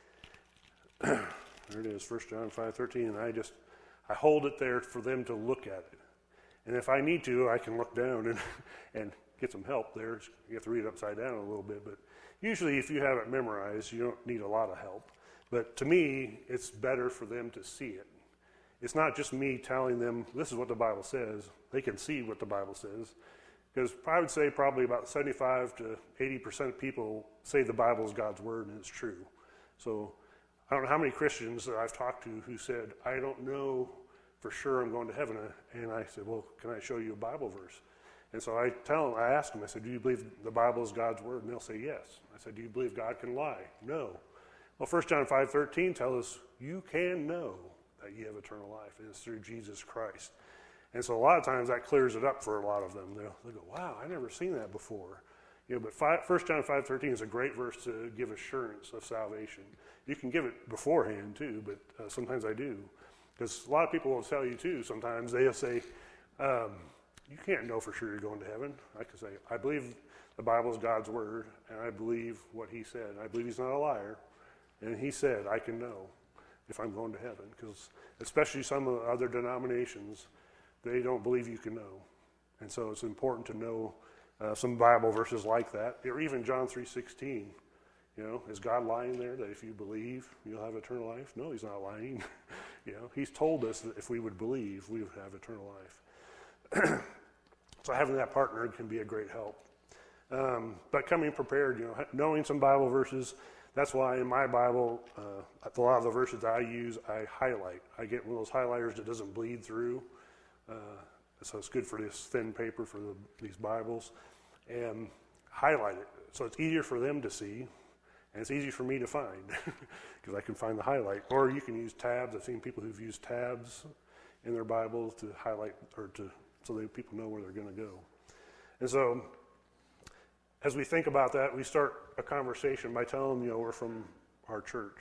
There it is, 1 John 5:13, and I hold it there for them to look at it. And if I need to, I can look down and get some help there. You have to read it upside down a little bit, but usually if you have it memorized, you don't need a lot of help. But to me, it's better for them to see it. It's not just me telling them, this is what the Bible says. They can see what the Bible says. Because I would say probably about 75 to 80% of people say the Bible is God's Word and it's true. So I don't know how many Christians that I've talked to who said, I don't know for sure I'm going to heaven. And I said, well, can I show you a Bible verse? And so I ask them, I said, do you believe the Bible is God's Word? And they'll say yes. I said, do you believe God can lie? No. Well, 1 John 5:13 tells us you can know that you have eternal life, and it's through Jesus Christ. And so a lot of times that clears it up for a lot of them. They'll go, wow, I never seen that before. But 1 John 5:13 is a great verse to give assurance of salvation. You can give it beforehand too, but sometimes I do. Because a lot of people will tell you too, sometimes they'll say, you can't know for sure you're going to heaven. I can say, I believe the Bible is God's Word, and I believe what He said. I believe He's not a liar, and He said I can know if I'm going to heaven. Because especially some of the other denominations, they don't believe you can know. And so it's important to know some Bible verses like that. Or even John 3:16. Is God lying there that if you believe, you'll have eternal life? No, He's not lying. He's told us that if we would believe, we would have eternal life. So having that partner can be a great help. But coming prepared, knowing some Bible verses, that's why in my Bible, a lot of the verses I use, I highlight. I get one of those highlighters that doesn't bleed through. So it's good for this thin paper for these Bibles. And highlight it. So it's easier for them to see. And it's easy for me to find because I can find the highlight. Or you can use tabs. I've seen people who've used tabs in their Bibles to highlight or so that people know where they're going to go. And so as we think about that, we start a conversation by telling them, we're from our church.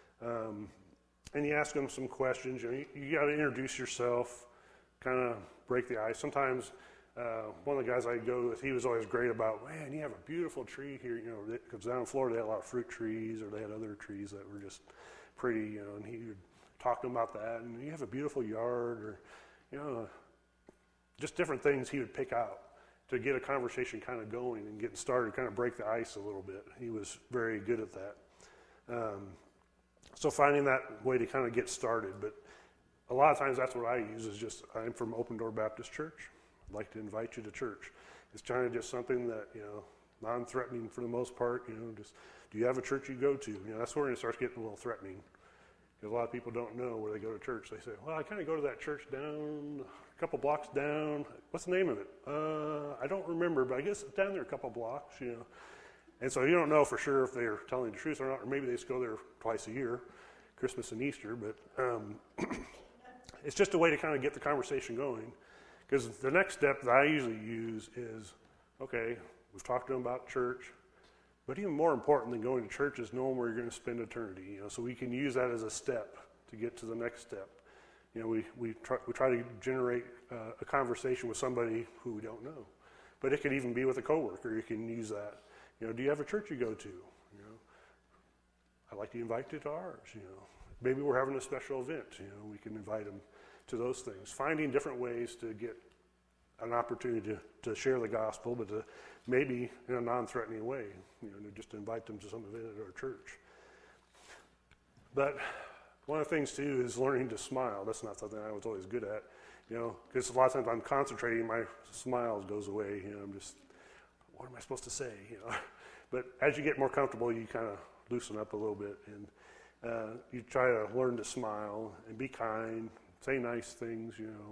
And you ask them some questions. You got to introduce yourself, kind of break the ice. Sometimes one of the guys I go with, he was always great about, man, you have a beautiful tree here, because down in Florida they had a lot of fruit trees, or they had other trees that were just pretty, and he would talk to them about that, and you have a beautiful yard, or, just different things he would pick out to get a conversation kind of going and getting started, kind of break the ice a little bit. He was very good at that. So finding that way to kind of get started, but a lot of times that's what I use is just, I'm from Open Door Baptist Church. I'd like to invite you to church. It's kind of just something that, non-threatening for the most part, just, do you have a church you go to? That's where it starts getting a little threatening. Because a lot of people don't know where they go to church. They say, well, I kind of go to that church down a couple blocks down. What's the name of it? I don't remember, but I guess it's down there a couple blocks, And so you don't know for sure if they're telling the truth or not, or maybe they just go there twice a year, Christmas and Easter, but it's just a way to kind of get the conversation going. Because the next step that I usually use is, okay, we've talked to them about church, but even more important than going to church is knowing where you're going to spend eternity. So we can use that as a step to get to the next step. We try to generate a conversation with somebody who we don't know, but it could even be with a coworker. You can use that. Do you have a church you go to? I'd like to invite you to ours. Maybe we're having a special event. We can invite them to those things. Finding different ways to get an opportunity to share the gospel, but to maybe in a non-threatening way, to just invite them to some event at our church. But one of the things too is learning to smile. That's not something I was always good at, because a lot of times I'm concentrating, my smile goes away. I'm just, what am I supposed to say? But as you get more comfortable, you kind of loosen up a little bit, and you try to learn to smile and be kind. Say nice things,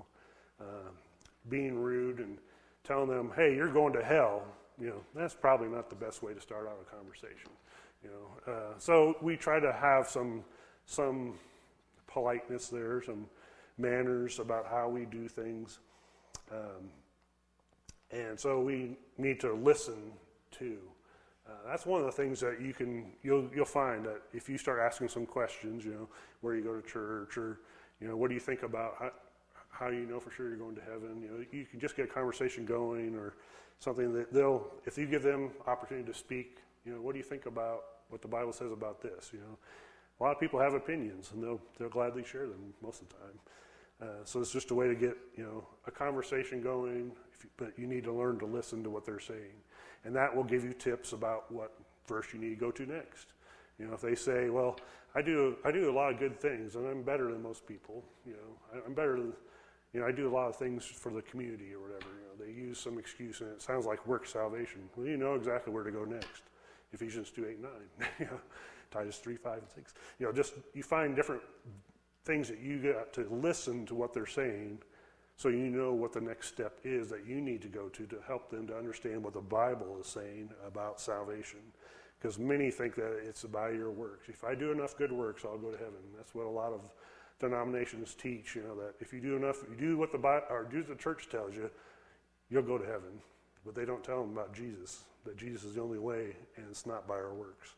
being rude and telling them, hey, you're going to hell, that's probably not the best way to start out a conversation, So we try to have some politeness there, some manners about how we do things. And so we need to listen too. That's one of the things that you'll find that if you start asking some questions, where you go to church, or what do you think about how do you know for sure you're going to heaven? You can just get a conversation going, or something that if you give them opportunity to speak, what do you think about what the Bible says about this? A lot of people have opinions, and they'll gladly share them most of the time. So it's just a way to get a conversation going, but you need to learn to listen to what they're saying, and that will give you tips about what verse you need to go to next. If they say, "Well, I do a lot of good things, and I'm better than most people," I'm better than, I do a lot of things for the community or whatever. They use some excuse, and it sounds like work salvation. Well, you know exactly where to go next. Ephesians 2:8-9, Titus 3:5 and 6. You find different things that you got to listen to what they're saying, so you know what the next step is that you need to go to help them to understand what the Bible is saying about salvation. Because many think that it's by your works. If I do enough good works, I'll go to heaven. That's what a lot of denominations teach. That if you do enough, you do what the Bible or do the church tells you, you'll go to heaven. But they don't tell them about Jesus. That Jesus is the only way, and it's not by our works.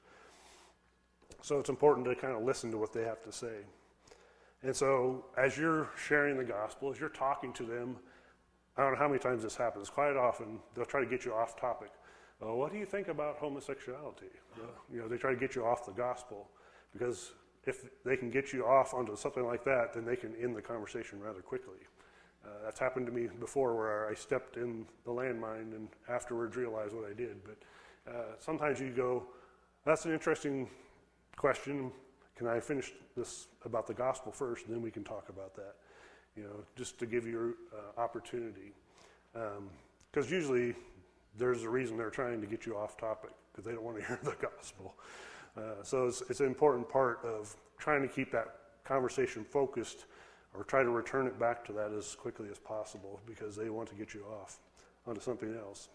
So it's important to kind of listen to what they have to say. And so as you're sharing the gospel, as you're talking to them, I don't know how many times this happens. Quite often, they'll try to get you off topic. What do you think about homosexuality? They try to get you off the gospel, because if they can get you off onto something like that, then they can end the conversation rather quickly. That's happened to me before, where I stepped in the landmine and afterwards realized what I did. But sometimes you go, "That's an interesting question. Can I finish this about the gospel first, and then we can talk about that?" Just to give you opportunity. Because usually there's a reason they're trying to get you off topic, because they don't want to hear the gospel. So it's an important part of trying to keep that conversation focused, or try to return it back to that as quickly as possible, because they want to get you off onto something else.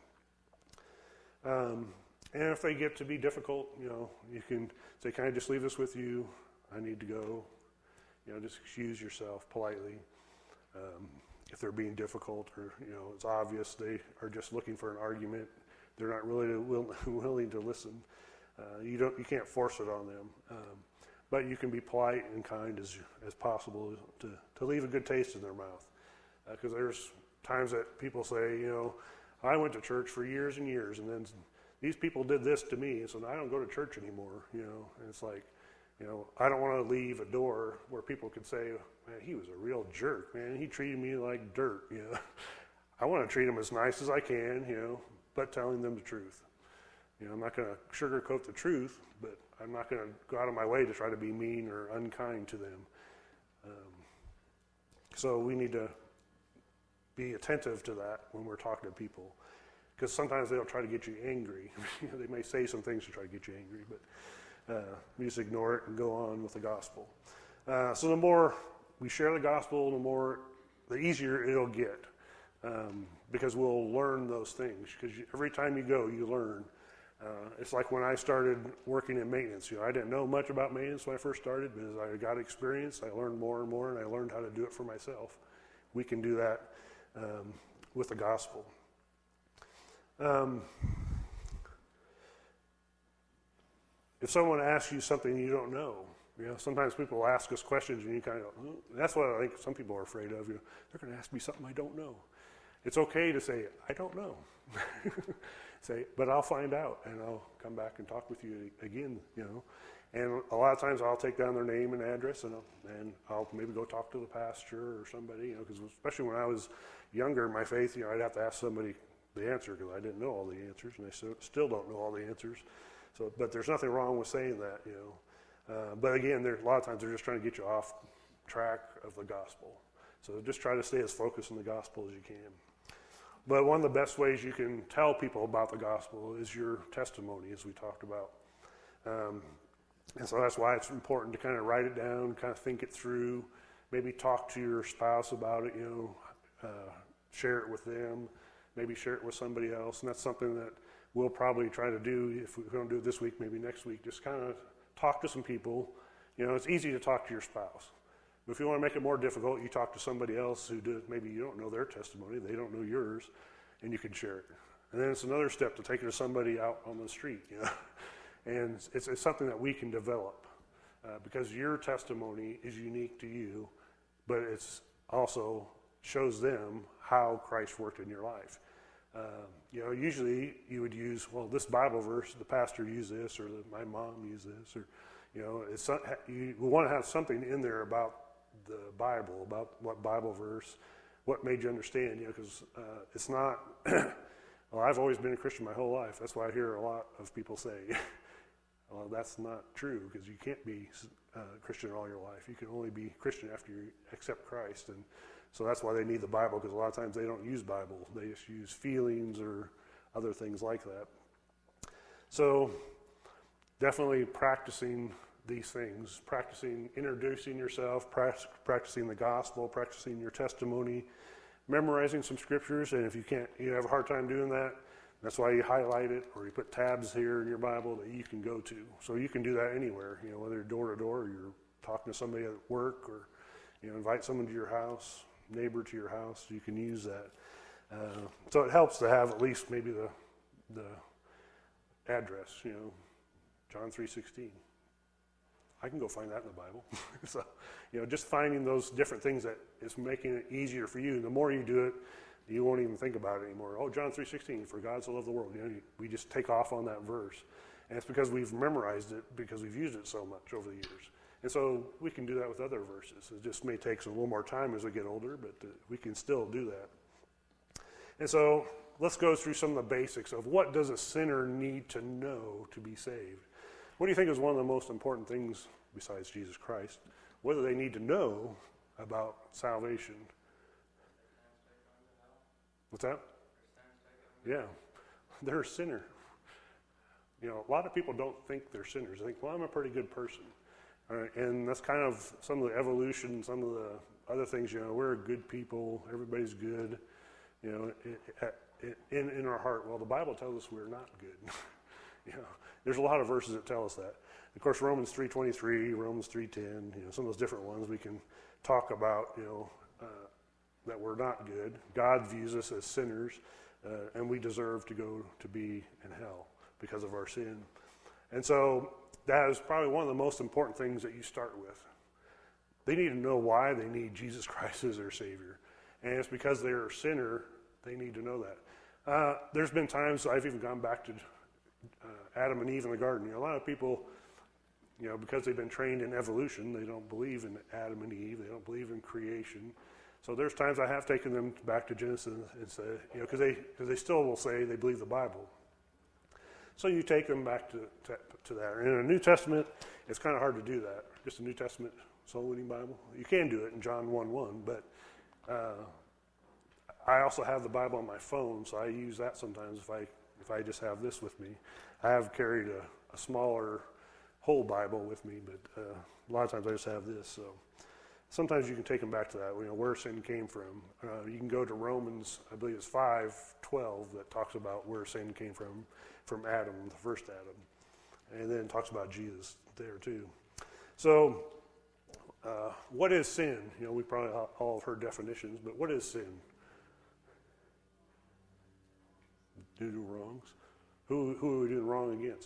And if they get to be difficult, you can say, "Can I just leave this with you? I need to go." Just excuse yourself politely. If they're being difficult, or it's obvious they are just looking for an argument, they're not really willing to listen. You can't force it on them, but you can be polite and kind as possible to leave a good taste in their mouth. Because there's times that people say, "I went to church for years and years, and then these people did this to me, so I don't go to church anymore." And it's like, I don't want to leave a door where people could say, "Man, he was a real jerk, man. He treated me like dirt." I want to treat them as nice as I can, but telling them the truth. I'm not going to sugarcoat the truth, but I'm not going to go out of my way to try to be mean or unkind to them. So we need to be attentive to that when we're talking to people, because sometimes they'll try to get you angry. They may say some things to try to get you angry, but we just ignore it and go on with the gospel. So the more we share the gospel, the easier it'll get, because we'll learn those things. Because every time you go, you learn. It's like when I started working in maintenance. I didn't know much about maintenance when I first started, but as I got experience, I learned more and more, and I learned how to do it for myself. We can do that with the gospel. If someone asks you something you don't know, sometimes people will ask us questions, and you kind of go, that's what I think some people are afraid of. They're going to ask me something I don't know. It's okay to say, "I don't know." But I'll find out, and I'll come back and talk with you again, And a lot of times I'll take down their name and address, and I'll maybe go talk to the pastor or somebody, because especially when I was younger in my faith, I'd have to ask somebody the answer, because I didn't know all the answers, and I still don't know all the answers. But there's nothing wrong with saying that, But again, a lot of times they're just trying to get you off track of the gospel. So just try to stay as focused on the gospel as you can. But one of the best ways you can tell people about the gospel is your testimony, as we talked about. And so that's why it's important to kind of write it down, kind of think it through, maybe talk to your spouse about it, share it with them, maybe share it with somebody else. And that's something that we'll probably try to do. If we don't do it this week, maybe next week, just kind of talk to some people. It's easy to talk to your spouse. But if you want to make it more difficult, you talk to somebody else maybe you don't know their testimony, they don't know yours, and you can share it. And then it's another step to take it to somebody out on the street, And it's something that we can develop because your testimony is unique to you, but it's also shows them how Christ worked in your life. Usually you would use, well, this Bible verse, the pastor used this, or my mom used this, or, you want to have something in there about the Bible, about what Bible verse, what made you understand, because it's not, well, I've always been a Christian my whole life. That's why I hear a lot of people say, well, that's not true, because you can't be Christian all your life. You can only be Christian after you accept Christ. And so that's why they need the Bible, because a lot of times they don't use Bible. They just use feelings or other things like that. So definitely practicing these things, practicing introducing yourself, practicing the gospel, practicing your testimony, memorizing some scriptures. And if you have a hard time doing that, that's why you highlight it or you put tabs here in your Bible that you can go to. So you can do that anywhere, whether you're door to door or you're talking to somebody at work or, invite someone to your house, neighbor to your house. You can use that. So it helps to have at least maybe the address, John 3:16. I can go find that in the Bible. So, just finding those different things that is making it easier for you. And the more you do it, you won't even think about it anymore. Oh, John 3:16, for God so loved the world. We just take off on that verse. And it's because we've memorized it, because we've used it so much over the years. And so we can do that with other verses. It just may take us a little more time as we get older, but we can still do that. And so let's go through some of the basics of what does a sinner need to know to be saved. What do you think is one of the most important things, besides Jesus Christ, whether they need to know about salvation? What's that? Yeah, they're a sinner. A lot of people don't think they're sinners. They think, well, I'm a pretty good person. And that's kind of some of the evolution, some of the other things, we're good people, everybody's good, in our heart. Well, the Bible tells us we're not good. There's a lot of verses that tell us that. Of course, Romans 3:23, Romans 3:10, some of those different ones we can talk about, that we're not good. God views us as sinners, and we deserve to go to be in hell because of our sin. And so that is probably one of the most important things that you start with. They need to know why they need Jesus Christ as their Savior. And it's because they're a sinner, they need to know that. There's been times I've even gone back to Adam and Eve in the garden. A lot of people, because they've been trained in evolution, they don't believe in Adam and Eve. They don't believe in creation. So there's times I have taken them back to Genesis and say, because they still will say they believe the Bible. So you take them back to that. And in the New Testament, it's kind of hard to do that. Just a New Testament soul-winning Bible. You can do it in John 1:1, but I also have the Bible on my phone, so I use that sometimes if I just have this with me. I have carried a smaller whole Bible with me, but a lot of times I just have this. So sometimes you can take them back to that, where sin came from. You can go to Romans, I believe it's 5:12, that talks about where sin came from Adam, the first Adam. And then it talks about Jesus there too. So what is sin? We probably all have heard definitions, but what is sin? Do wrongs. Who are we doing wrong against?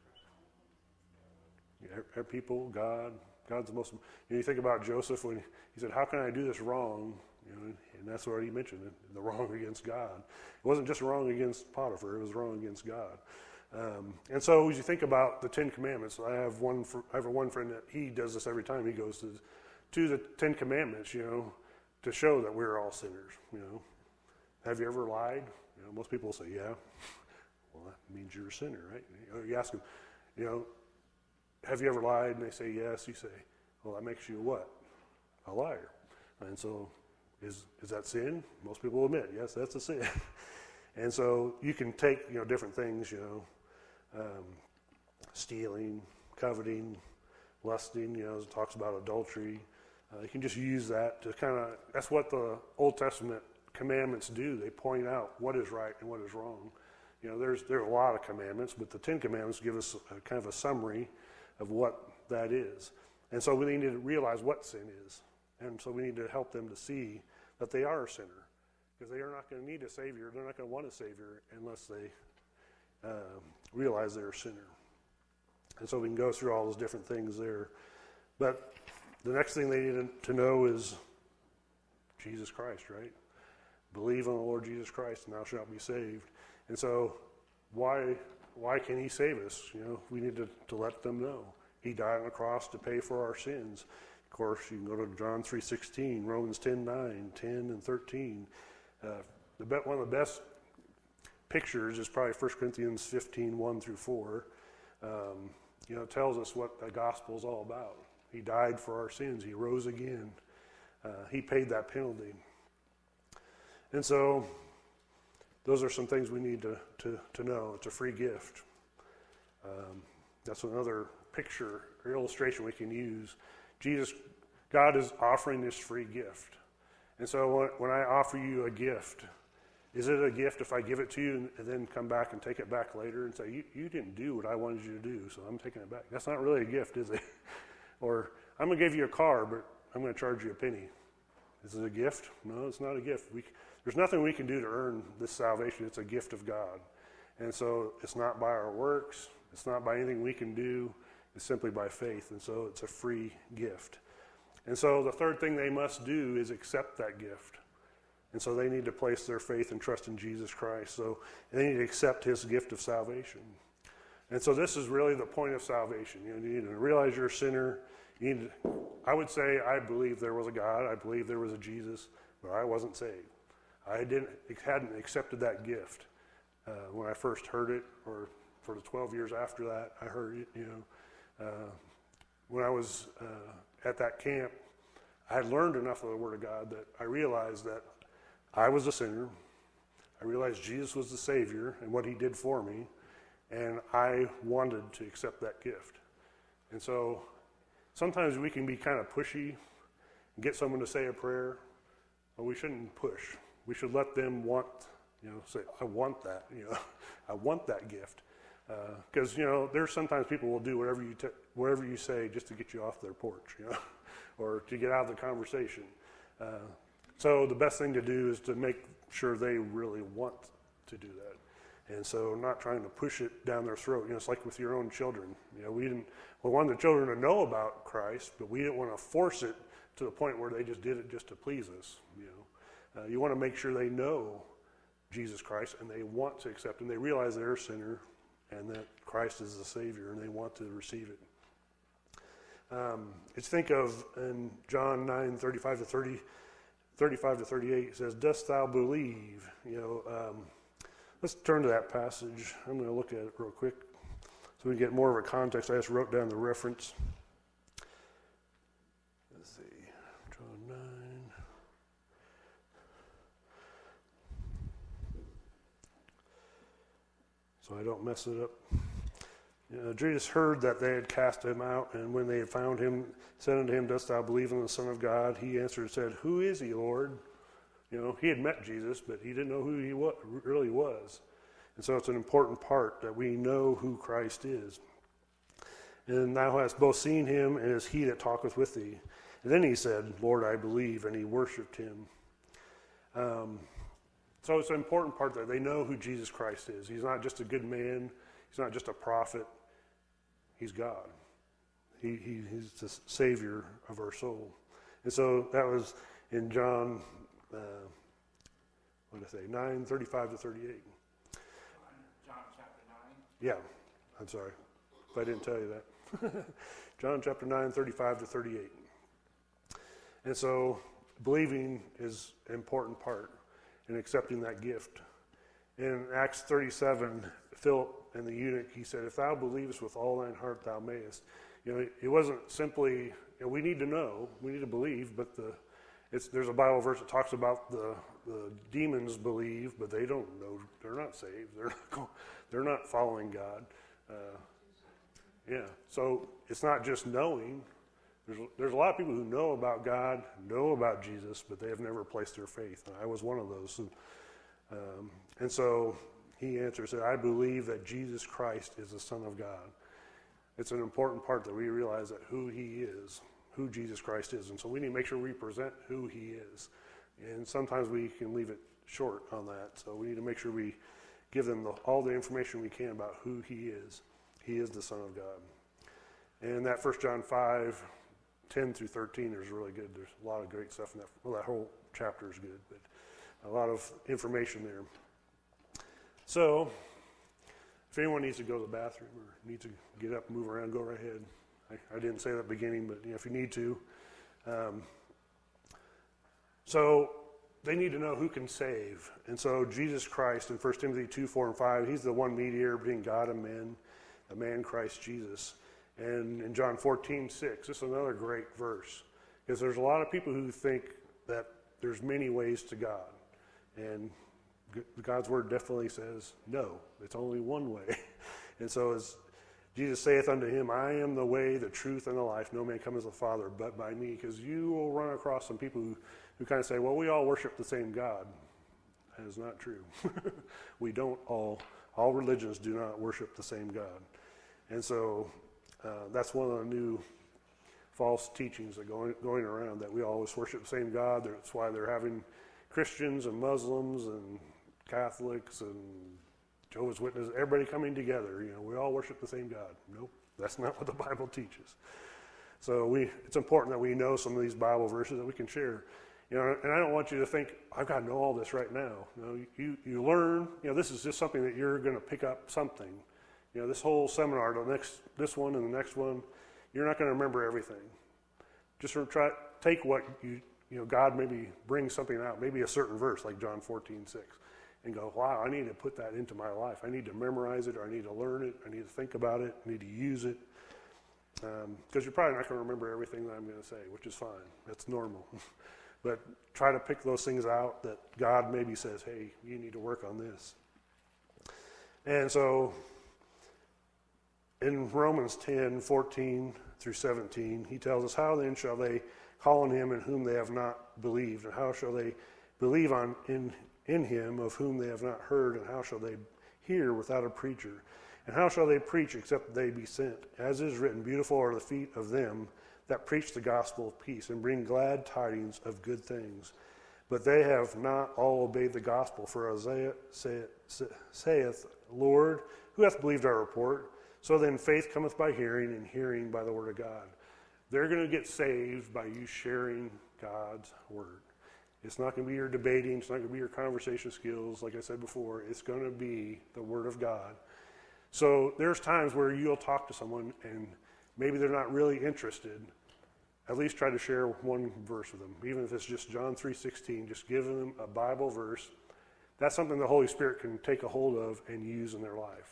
Our people, God. God's the most. You think about Joseph when he said, "How can I do this wrong?" And that's what he mentioned, the wrong against God. It wasn't just wrong against Potiphar; it was wrong against God. And so, as you think about the Ten Commandments, I have one friend that he does this every time he goes to the Ten Commandments, to show that we're all sinners. Have you ever lied? Most people will say, "Yeah." Well, that means you're a sinner, right? You ask them, have you ever lied? And they say yes. You say, well, that makes you a what? A liar. And so, is that sin? Most people admit, yes, that's a sin. And so you can take different things, stealing, coveting, lusting. It talks about adultery. You can just use that to that's what the Old Testament commandments do. They point out what is right and what is wrong. There are a lot of commandments, but the Ten Commandments give us kind of a summary of what that is. And so we need to realize what sin is. And so we need to help them to see that they are a sinner. because they are not going to need a Savior. They're not going to want a Savior unless they realize they're a sinner. And so we can go through all those different things there. But the next thing they need to know is Jesus Christ, right? Believe on the Lord Jesus Christ, and thou shalt be saved. And so why can he save us? We need to let them know. He died on the cross to pay for our sins. Of course, you can go to John 3:16, Romans 10:9, 10 and 13. One of the best pictures is probably 1 Corinthians 15, 1 through 4. It tells us what the gospel is all about. He died for our sins. He rose again. He paid that penalty. And so those are some things we need to know. It's a free gift. That's another picture or illustration we can use. God is offering this free gift. And so when I offer you a gift, is it a gift if I give it to you and then come back and take it back later and say, you didn't do what I wanted you to do, so I'm taking it back? That's not really a gift, is it? Or I'm going to give you a car, but I'm going to charge you a penny. Is it a gift? No, it's not a gift. There's nothing we can do to earn this salvation. It's a gift of God. And so it's not by our works. It's not by anything we can do. It's simply by faith. And so it's a free gift. And so the third thing they must do is accept that gift. And so they need to place their faith and trust in Jesus Christ. So they need to accept his gift of salvation. And so this is really the point of salvation. You need to realize you're a sinner. I would say I believe there was a God. I believe there was a Jesus, but I wasn't saved. I hadn't accepted that gift when I first heard it, or for the 12 years after that, I heard it. When I was at that camp, I had learned enough of the Word of God that I realized that I was a sinner. I realized Jesus was the Savior and what he did for me, and I wanted to accept that gift. And so sometimes we can be kind of pushy and get someone to say a prayer, but we shouldn't push. We should let them say, I want that, I want that gift. Because, there's sometimes people will do whatever you say just to get you off their porch, or to get out of the conversation. So the best thing to do is to make sure they really want to do that. And so not trying to push it down their throat. It's like with your own children. We wanted the children to know about Christ, but we didn't want to force it to the point where they just did it just to please us. You want to make sure they know Jesus Christ and they want to accept him. They realize they're a sinner and that Christ is the Savior, and they want to receive it. Let's think of in John 9:35 to 38, it says, "Dost thou believe?" Let's turn to that passage. I'm going to look at it real quick so we get more of a context. I just wrote down the reference. Let's see, John 9. So I don't mess it up. Jesus heard that they had cast him out, and when they had found him, said unto him, "Dost thou believe in the Son of God?" He answered and said, "Who is he, Lord?" He had met Jesus, but he didn't know who he really was. And so it's an important part that we know who Christ is. "And thou hast both seen him, and it is he that talketh with thee." And then he said, "Lord, I believe," and he worshipped him. So it's an important part that they know who Jesus Christ is. He's not just a good man. He's not just a prophet. He's God. He's the Savior of our soul. And so that was in John, 9:35 to 38. John chapter 9? Yeah, I'm sorry if I didn't tell you that. John chapter 9:35 to 38. And so believing is an important part in accepting that gift. In Acts 37, Philip and the eunuch, he said, "If thou believest with all thine heart, thou mayest." It wasn't simply, we need to know, we need to believe, but there's a Bible verse that talks about the demons believe, but they don't know, they're not saved, they're not following God. So it's not just knowing. There's a lot of people who know about God, know about Jesus, but they have never placed their faith. And I was one of those. And so he answered, said, "I believe that Jesus Christ is the Son of God." It's an important part that we realize that who he is, who Jesus Christ is. And so we need to make sure we present who he is. And sometimes we can leave it short on that. So we need to make sure we give them all the information we can about who he is. He is the Son of God. And that 1 John 5, 10 through 13 is really good. There's a lot of great stuff in that. Well, that whole chapter is good, but a lot of information there. So, if anyone needs to go to the bathroom or needs to get up and move around, go right ahead. I didn't say that at the beginning, but if you need to. So, they need to know who can save. And so, Jesus Christ in 1 Timothy 2, 4, and 5, he's the one mediator between God and men, the man Christ Jesus. And in John 14, 6, this is another great verse. Because there's a lot of people who think that there's many ways to God. And God's word definitely says, no, it's only one way. And so as Jesus saith unto him, I am the way, the truth, and the life. No man cometh to the Father but by me. Because you will run across some people who kind of say, well, we all worship the same God. That is not true. We don't all religions do not worship the same God. And so that's one of the new false teachings that are going around, that we always worship the same God. That's why they're having Christians and Muslims and Catholics and Jehovah's Witnesses, everybody coming together. We all worship the same God. Nope, that's not what the Bible teaches. So it's important that we know some of these Bible verses that we can share. And I don't want you to think, I've got to know all this right now. You learn, this is just something that you're going to pick up something. This whole seminar, this one and the next one, you're not going to remember everything. Just take what God maybe brings something out, maybe a certain verse like John 14, 6, and go, wow, I need to put that into my life. I need to memorize it, or I need to learn it, I need to think about it, I need to use it. Because you're probably not going to remember everything that I'm going to say, which is fine. That's normal. But try to pick those things out that God maybe says, hey, you need to work on this. And so in Romans 10, 14 through 17, he tells us, how then shall they call on him in whom they have not believed? And how shall they believe in him of whom they have not heard? And how shall they hear without a preacher? And how shall they preach except they be sent? As is written, beautiful are the feet of them that preach the gospel of peace and bring glad tidings of good things. But they have not all obeyed the gospel. For Isaiah saith, Lord, who hath believed our report? So then faith cometh by hearing, and hearing by the word of God. They're going to get saved by you sharing God's word. It's not going to be your debating. It's not going to be your conversation skills. Like I said before, it's going to be the word of God. So there's times where you'll talk to someone and maybe they're not really interested. At least try to share one verse with them. Even if it's just John 3:16, just give them a Bible verse. That's something the Holy Spirit can take a hold of and use in their life.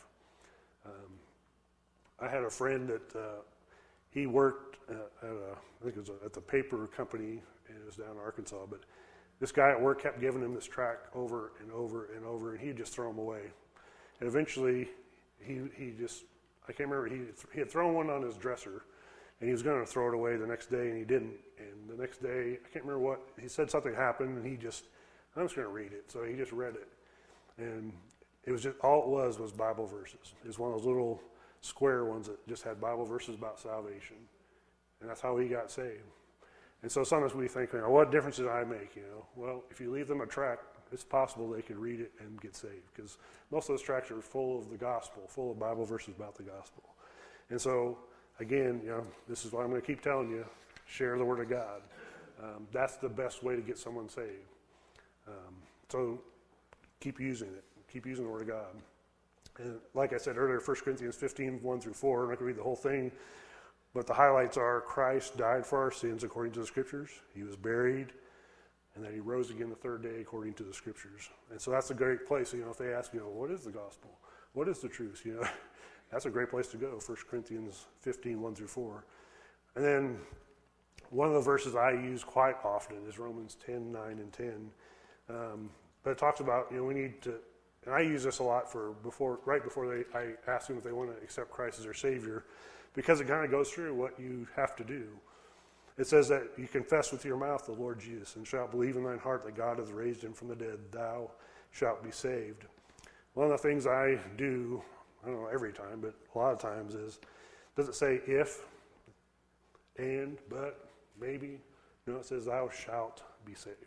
I had a friend that he worked at the paper company, and it was down in Arkansas. But this guy at work kept giving him this tract over and over and over, and he'd just throw them away. And eventually, he just, I can't remember, he had thrown one on his dresser, and he was going to throw it away the next day, and he didn't. And the next day, I can't remember what, he said something happened, and I'm just going to read it. So he just read it. And it was just, all it was Bible verses. It was one of those little square ones that just had Bible verses about salvation. And that's how he got saved. And so sometimes we think, what difference did I make? Well, if you leave them a tract, it's possible they could read it and get saved, because most of those tracts are full of the gospel, full of Bible verses about the gospel. And so, again, this is what I'm going to keep telling you: share the word of God. That's the best way to get someone saved. So keep using it. Keep using the word of God. And like I said earlier, 1 Corinthians 15, 1 through 4, I'm not going to read the whole thing, but the highlights are Christ died for our sins according to the Scriptures. He was buried, and then he rose again the third day according to the Scriptures. And so that's a great place. If they ask, what is the gospel? What is the truth? That's a great place to go, 1 Corinthians 15, 1 through 4. And then one of the verses I use quite often is Romans 10, 9, and 10. But it talks about, we need to, and I use this a lot right before I ask them if they want to accept Christ as their Savior, because it kind of goes through what you have to do. It says that you confess with your mouth the Lord Jesus, and shalt believe in thine heart that God hath raised him from the dead, thou shalt be saved. One of the things I do, I don't know every time, but a lot of times is, does it say if, and, but, maybe? No, it says thou shalt be saved.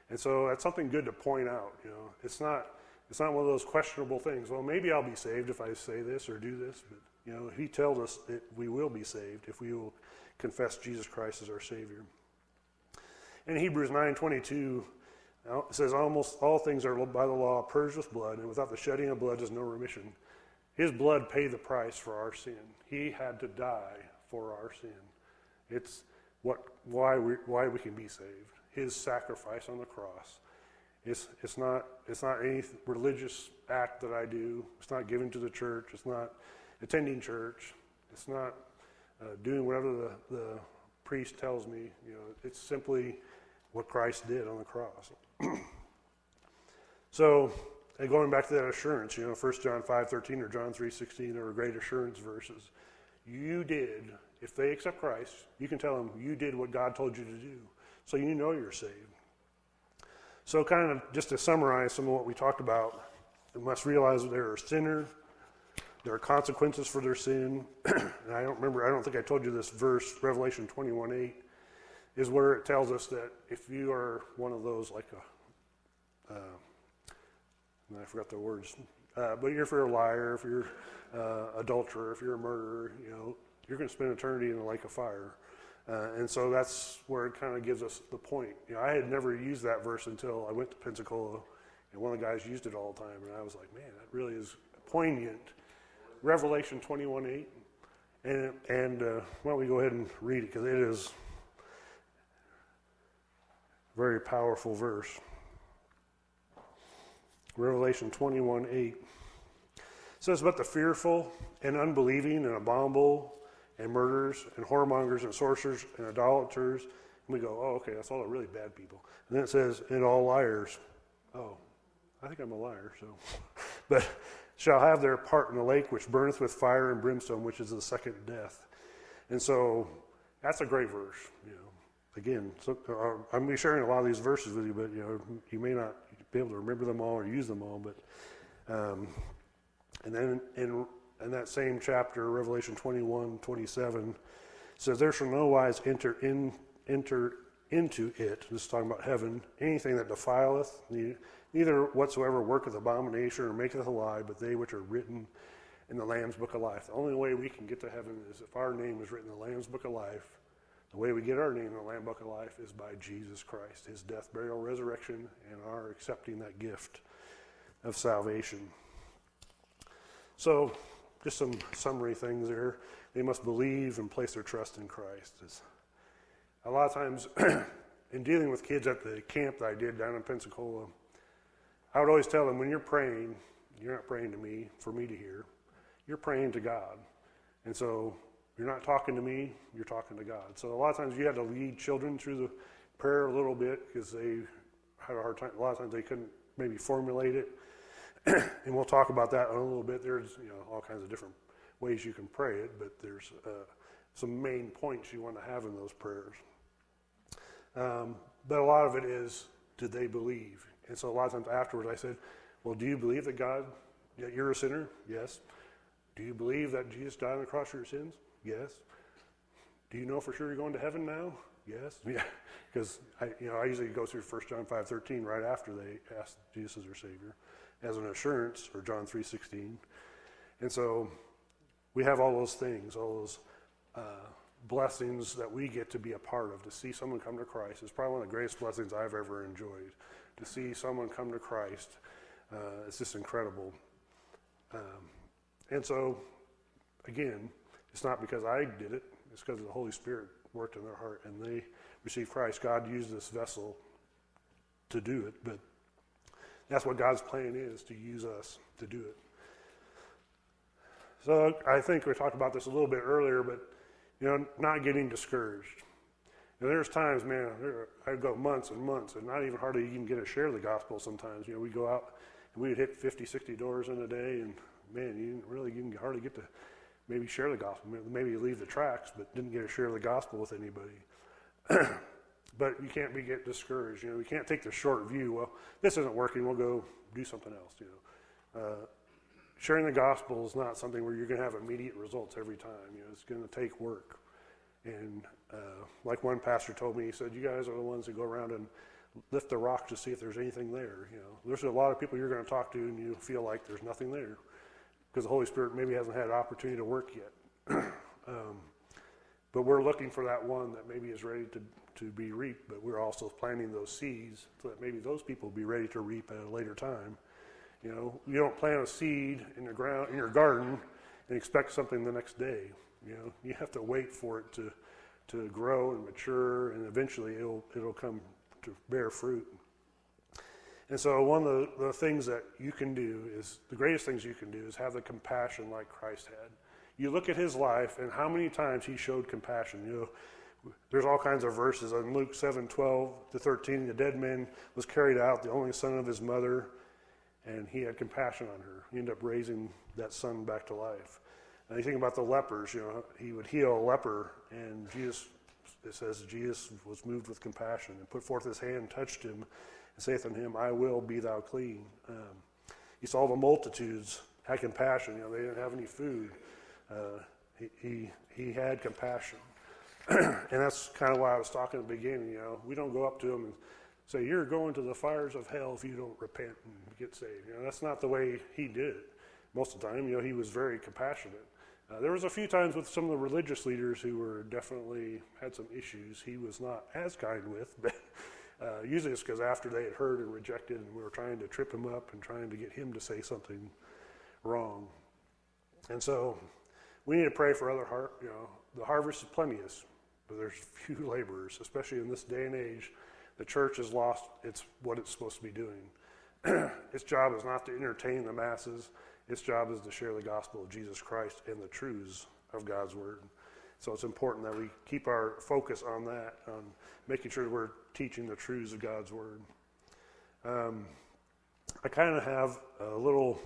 And so that's something good to point out. It's not one of those questionable things. Well, maybe I'll be saved if I say this or do this, but he tells us that we will be saved if we will confess Jesus Christ as our Savior. In Hebrews 9:22, it says, almost all things are by the law purged with blood, and without the shedding of blood is no remission. His blood paid the price for our sin. He had to die for our sin. It's why we can be saved. His sacrifice on the cross. It's not any religious act that I do. It's not giving to the church. It's not attending church. It's not doing whatever the priest tells me. It's simply what Christ did on the cross. So, and going back to that assurance, 1 John 5:13 or John 3:16 are great assurance verses. You did. If they accept Christ, you can tell them you did what God told you to do. So you're saved. So kind of just to summarize some of what we talked about, they must realize that they're a sinner. There are consequences for their sin. And I don't think I told you this verse, Revelation 21:8, is where it tells us that if you are one of those I forgot the words, but if you're a liar, if you're adulterer, if you're a murderer, you're going to spend eternity in the lake of fire. And so that's where it kind of gives us the point. I had never used that verse until I went to Pensacola, and one of the guys used it all the time, and I was like, man, that really is poignant. Revelation 21:8, and why don't we go ahead and read it, because it is a very powerful verse. Revelation 21:8 says, but the fearful and unbelieving and abominable and murderers and whoremongers and sorcerers and idolaters. And we go, oh, okay, that's all the really bad people. And then it says, and all liars. Oh, I think I'm a liar, so. But shall have their part in the lake which burneth with fire and brimstone, which is the second death. And so that's a great verse. Again, so, I'm going to be sharing a lot of these verses with you, but you may not be able to remember them all or use them all. But and then in that same chapter, Revelation 21:27, says, there shall no wise enter into it. This is talking about heaven. Anything that defileth, neither whatsoever worketh abomination or maketh a lie, but they which are written in the Lamb's Book of Life. The only way we can get to heaven is if our name is written in the Lamb's Book of Life. The way we get our name in the Lamb's Book of Life is by Jesus Christ, his death, burial, resurrection, and our accepting that gift of salvation. So, just some summary things there. They must believe and place their trust in Christ. A lot of times, in dealing with kids at the camp that I did down in Pensacola, I would always tell them, when you're praying, you're not praying to me for me to hear. You're praying to God. And so, you're not talking to me, you're talking to God. So a lot of times you had to lead children through the prayer a little bit because they had a hard time. A lot of times they couldn't maybe formulate it. And we'll talk about that in a little bit. There's all kinds of different ways you can pray it, but there's some main points you want to have in those prayers. But a lot of it is, did they believe? And so a lot of times afterwards I said, well, do you believe that you're a sinner? Yes. Do you believe that Jesus died on the cross for your sins? Yes. Do you know for sure you're going to heaven now? Yes. Yeah. Because I usually go through 1 John 5:13 right after they ask Jesus as their Savior as an assurance, or John 3:16. And so we have all those things, all those blessings that we get to be a part of. To see someone come to Christ is probably one of the greatest blessings I've ever enjoyed. To see someone come to Christ, it's just incredible. And so, again, it's not because I did it. It's because the Holy Spirit worked in their heart and they received Christ. God used this vessel to do it, but that's what God's plan is, to use us to do it. So I think we talked about this a little bit earlier, but not getting discouraged. There's times, man, I'd go months and months and not even hardly even get to share the gospel sometimes. We'd go out and we'd hit 50, 60 doors in a day, and man, you can hardly get to maybe share the gospel. Maybe you leave the tracts, but didn't get to share the gospel with anybody. But you can't get discouraged. We can't take the short view. Well, this isn't working. We'll go do something else. Sharing the gospel is not something where you're going to have immediate results every time. It's going to take work. And like one pastor told me, he said, you guys are the ones that go around and lift the rock to see if there's anything there. There's a lot of people you're going to talk to and you feel like there's nothing there because the Holy Spirit maybe hasn't had an opportunity to work yet. But we're looking for that one that maybe is ready to be reaped, but we're also planting those seeds so that maybe those people will be ready to reap at a later time. You don't plant a seed in the ground, in your garden, and expect something the next day. You have to wait for it to grow and mature, and eventually it'll come to bear fruit. And so one of the things that you can do is, the greatest things you can do is have the compassion like Christ had. You look at his life and how many times he showed compassion. There's all kinds of verses. In Luke 7:12-13, the dead man was carried out, the only son of his mother, and he had compassion on her. He ended up raising that son back to life. And you think about the lepers, he would heal a leper, and it says Jesus was moved with compassion and put forth his hand, touched him, and saith unto him, I will, be thou clean. He saw the multitudes, had compassion. They didn't have any food. He had compassion. And that's kind of why I was talking at the beginning. We don't go up to him and say, you're going to the fires of hell if you don't repent and get saved. That's not the way he did it. Most of the time, he was very compassionate. There was a few times with some of the religious leaders who were definitely had some issues he was not as kind with, but usually it's because after they had heard and rejected, and we were trying to trip him up and trying to get him to say something wrong. And so we need to pray for other the harvest is plenteous, but there's few laborers, especially in this day and age. The church has lost what it's supposed to be doing. Its job is not to entertain the masses. Its job is to share the gospel of Jesus Christ and the truths of God's word. So it's important that we keep our focus on that, on making sure we're teaching the truths of God's word. I kind of have a little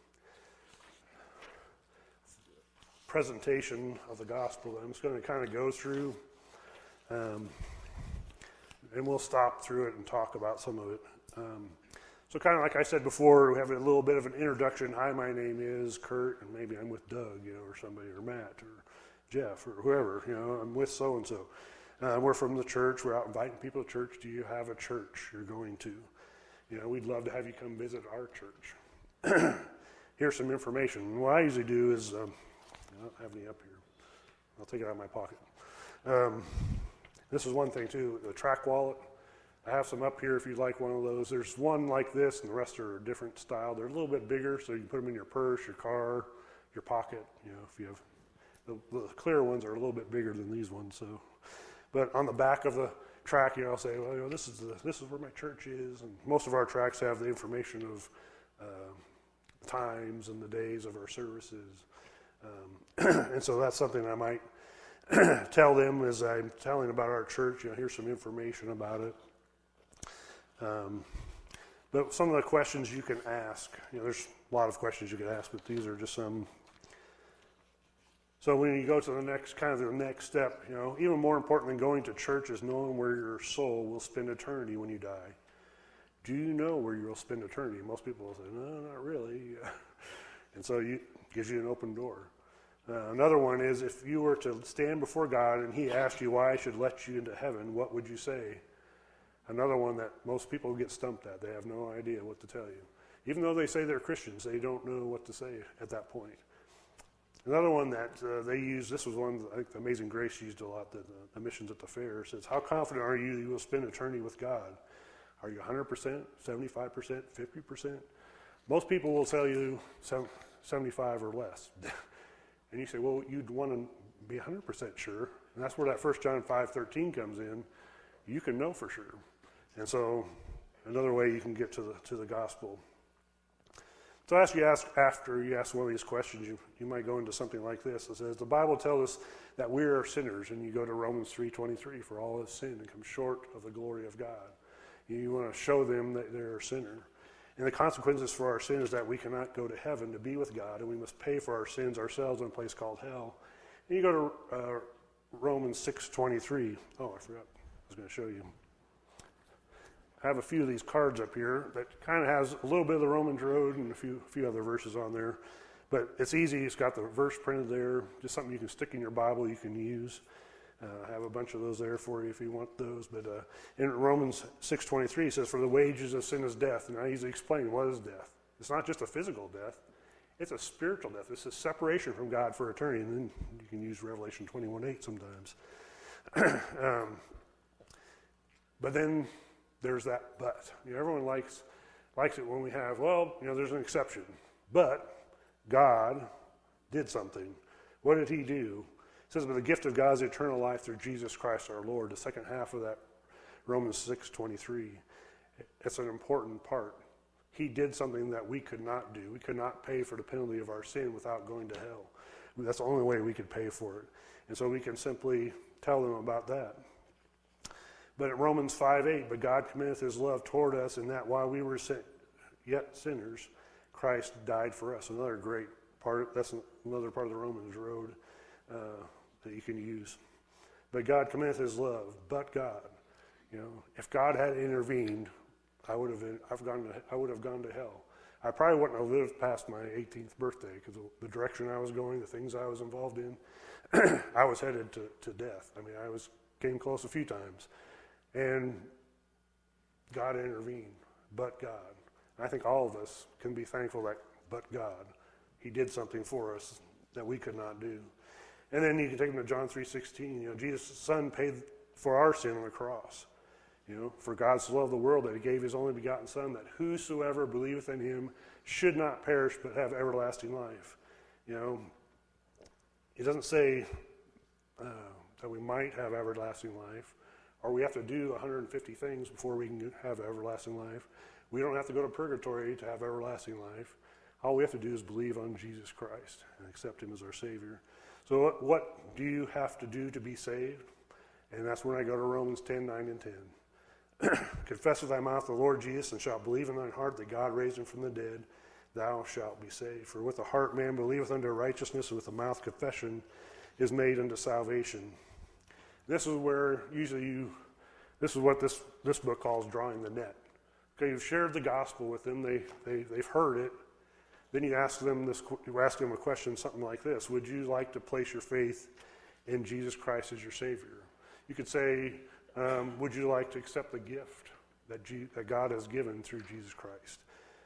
presentation of the gospel that I'm just going to kind of go through, and we'll stop through it and talk about some of it. So kind of like I said before, we have a little bit of an introduction. Hi, my name is Kurt, and maybe I'm with Doug, or somebody, or Matt, or Jeff, or whoever. I'm with so-and-so. We're from the church. We're out inviting people to church. Do you have a church you're going to? We'd love to have you come visit our church. Here's some information. What I usually do is, I don't have any up here. I'll take it out of my pocket. This is one thing, too, the track wallet. I have some up here if you'd like one of those. There's one like this, and the rest are a different style. They're a little bit bigger, so you can put them in your purse, your car, your pocket. If you have the clear ones are a little bit bigger than these ones. So, but on the back of the track, I'll say, well, this is where my church is, and most of our tracks have the information of times and the days of our services, and so that's something I might tell them as I'm telling about our church. Here's some information about it. But some of the questions you can ask, there's a lot of questions you can ask, but these are just some. So when you go to the next step, even more important than going to church is knowing where your soul will spend eternity when you die. Do you know where you'll spend eternity? Most people will say, no, not really. And so it gives you an open door. Another one is, if you were to stand before God and he asked you why I should let you into heaven, what would you say? Another one that most people get stumped at. They have no idea what to tell you. Even though they say they're Christians, they don't know what to say at that point. Another one that they use, this was one I think the Amazing Grace used a lot, the missions at the fair, says, how confident are you will spend eternity with God? Are you 100%, 75%, 50%? Most people will tell you 75 or less. And you say, well, you'd want to be 100% sure. And that's where that 1 John 5:13 comes in. You can know for sure. And so another way you can get to the gospel. So after you ask one of these questions, you might go into something like this. It says, the Bible tells us that we are sinners, and you go to Romans 3:23, for all have sinned and come short of the glory of God. You want to show them that they're a sinner. And the consequences for our sin is that we cannot go to heaven to be with God, and we must pay for our sins ourselves in a place called hell. And you go to Romans 6:23. Oh, I forgot. I was going to show you. I have a few of these cards up here that kind of has a little bit of the Romans Road and a few other verses on there. But it's easy. It's got the verse printed there, just something you can stick in your Bible you can use. I have a bunch of those there for you if you want those. But in Romans 6:23, it says, "For the wages of sin is death." And I usually explain what is death. It's not just a physical death. It's a spiritual death. It's a separation from God for eternity. And then you can use Revelation 21:8 sometimes. But then there's that but. Everyone likes it when we have, there's an exception. But God did something. What did he do? It says, "But the gift of God is eternal life through Jesus Christ our Lord." The second half of that, Romans 6:23. It's an important part. He did something that we could not do. We could not pay for the penalty of our sin without going to hell. That's the only way we could pay for it. And so we can simply tell them about that. But at Romans 5:8, "But God commendeth his love toward us, in that while we were yet sinners, Christ died for us." Another great part. That's another part of the Romans road that you can use. But God commendeth his love. But God, if God had intervened, I would have gone to hell. I probably wouldn't have lived past my 18th birthday because of the direction I was going, the things I was involved in. I was headed to death. I mean, came close a few times. And God intervened. But God. I think all of us can be thankful that but God. He did something for us that we could not do. And then you can take them to John 3:16. Jesus' Son paid for our sin on the cross. For God so loved the world that he gave his only begotten Son, that whosoever believeth in him should not perish but have everlasting life. It doesn't say that we might have everlasting life, or we have to do 150 things before we can have everlasting life. We don't have to go to purgatory to have everlasting life. All we have to do is believe on Jesus Christ and accept him as our Savior. So what do you have to do to be saved? And that's when I go to Romans 10:9 and 10. "Confess with thy mouth the Lord Jesus, and shalt believe in thine heart that God raised him from the dead, thou shalt be saved. For with the heart man believeth unto righteousness, and with the mouth confession is made unto salvation." This is where this is what this book calls drawing the net. Okay, you've shared the gospel with them, they've heard it. Then you ask them a question, something like this: would you like to place your faith in Jesus Christ as your Savior? You could say, would you like to accept the gift that God has given through Jesus Christ?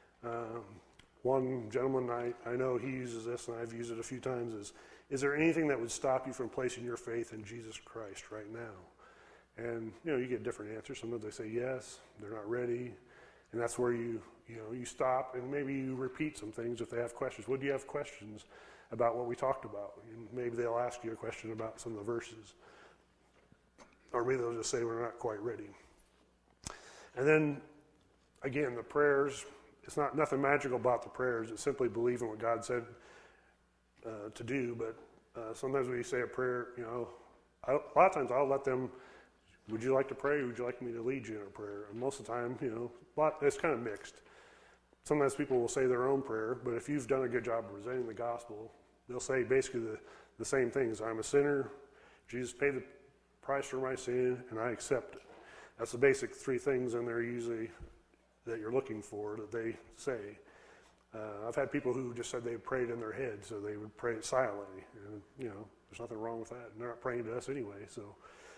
One gentleman I know, he uses this, and I've used it a few times, is there anything that would stop you from placing your faith in Jesus Christ right now? And, you get different answers. Sometimes they say yes, they're not ready. And that's where you stop, and maybe you repeat some things if they have questions. Would you have questions about what we talked about? And maybe they'll ask you a question about some of the verses. Or maybe they'll just say, we're not quite ready. And then, again, the prayers, it's not nothing magical about the prayers. It's simply believing what God said to do. But sometimes when you say a prayer, a lot of times I'll let them, would you like to pray, or would you like me to lead you in a prayer? And most of the time, it's kind of mixed. Sometimes people will say their own prayer, but if you've done a good job of presenting the gospel, they'll say basically the same things. I'm a sinner, Jesus paid the price for my sin, and I accept it. That's the basic three things in there usually that you're looking for that they say. I've had people who just said they prayed in their head, so they would pray it silently. And, there's nothing wrong with that. And they're not praying to us anyway. So,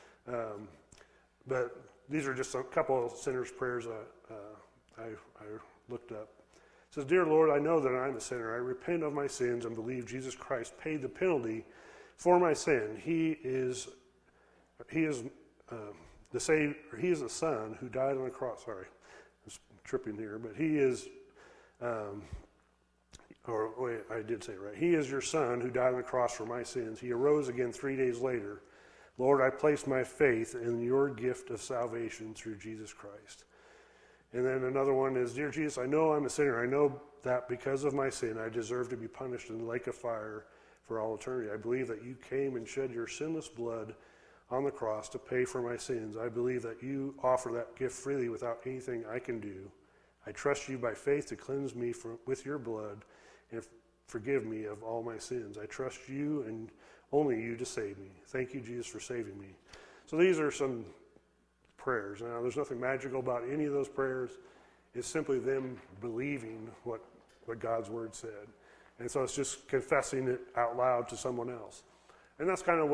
but these are just a couple of sinners' prayers I looked up. It says, "Dear Lord, I know that I'm a sinner. I repent of my sins and believe Jesus Christ paid the penalty for my sin. He is the Savior. He is the Son who died on the cross." Sorry, I'm tripping here, but he is. I did say it right. "He is your Son who died on the cross for my sins. He arose again 3 days later. Lord, I place my faith in your gift of salvation through Jesus Christ." And then another one is, "Dear Jesus, I know I'm a sinner. I know that because of my sin, I deserve to be punished in the lake of fire for all eternity. I believe that you came and shed your sinless blood on the cross to pay for my sins. I believe that you offer that gift freely without anything I can do. I trust you by faith to cleanse me with your blood and forgive me of all my sins. I trust you and only you to save me. Thank you, Jesus, for saving me." So these are some prayers. Now, there's nothing magical about any of those prayers. It's simply them believing what God's word said. And so it's just confessing it out loud to someone else. And that's kind of what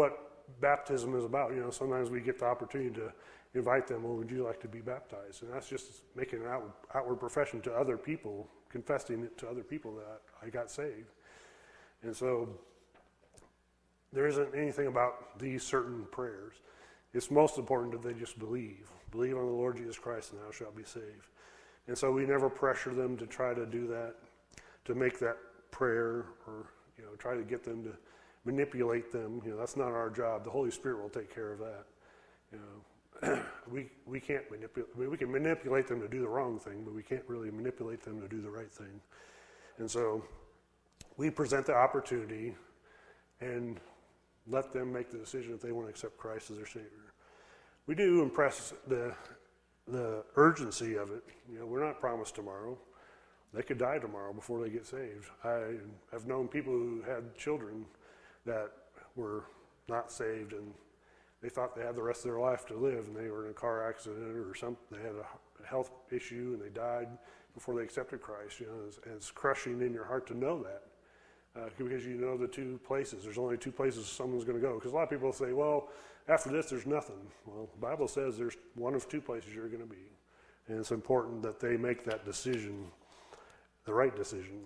baptism is about. Sometimes we get the opportunity to invite them, well, would you like to be baptized? And that's just making an outward profession to other people, confessing it to other people that I got saved. And so there isn't anything about these certain prayers. It's most important that they just believe. Believe on the Lord Jesus Christ and thou shalt be saved. And so we never pressure them to try to do that, to make that prayer, or try to get them to manipulate them. That's not our job. The Holy Spirit will take care of that. We can't manipulate. We can manipulate them to do the wrong thing, but we can't really manipulate them to do the right thing. And so we present the opportunity and let them make the decision if they want to accept Christ as their Savior. We do impress the urgency of it. We're not promised tomorrow. They could die tomorrow before they get saved. I've known people who had children that were not saved, and they thought they had the rest of their life to live, and they were in a car accident or something. They had a health issue, and they died before they accepted Christ. It's crushing in your heart to know that. Because the two places. There's only two places someone's going to go. Because a lot of people say, well, after this, there's nothing. Well, the Bible says there's one of two places you're going to be. And it's important that they make that decision, the right decision.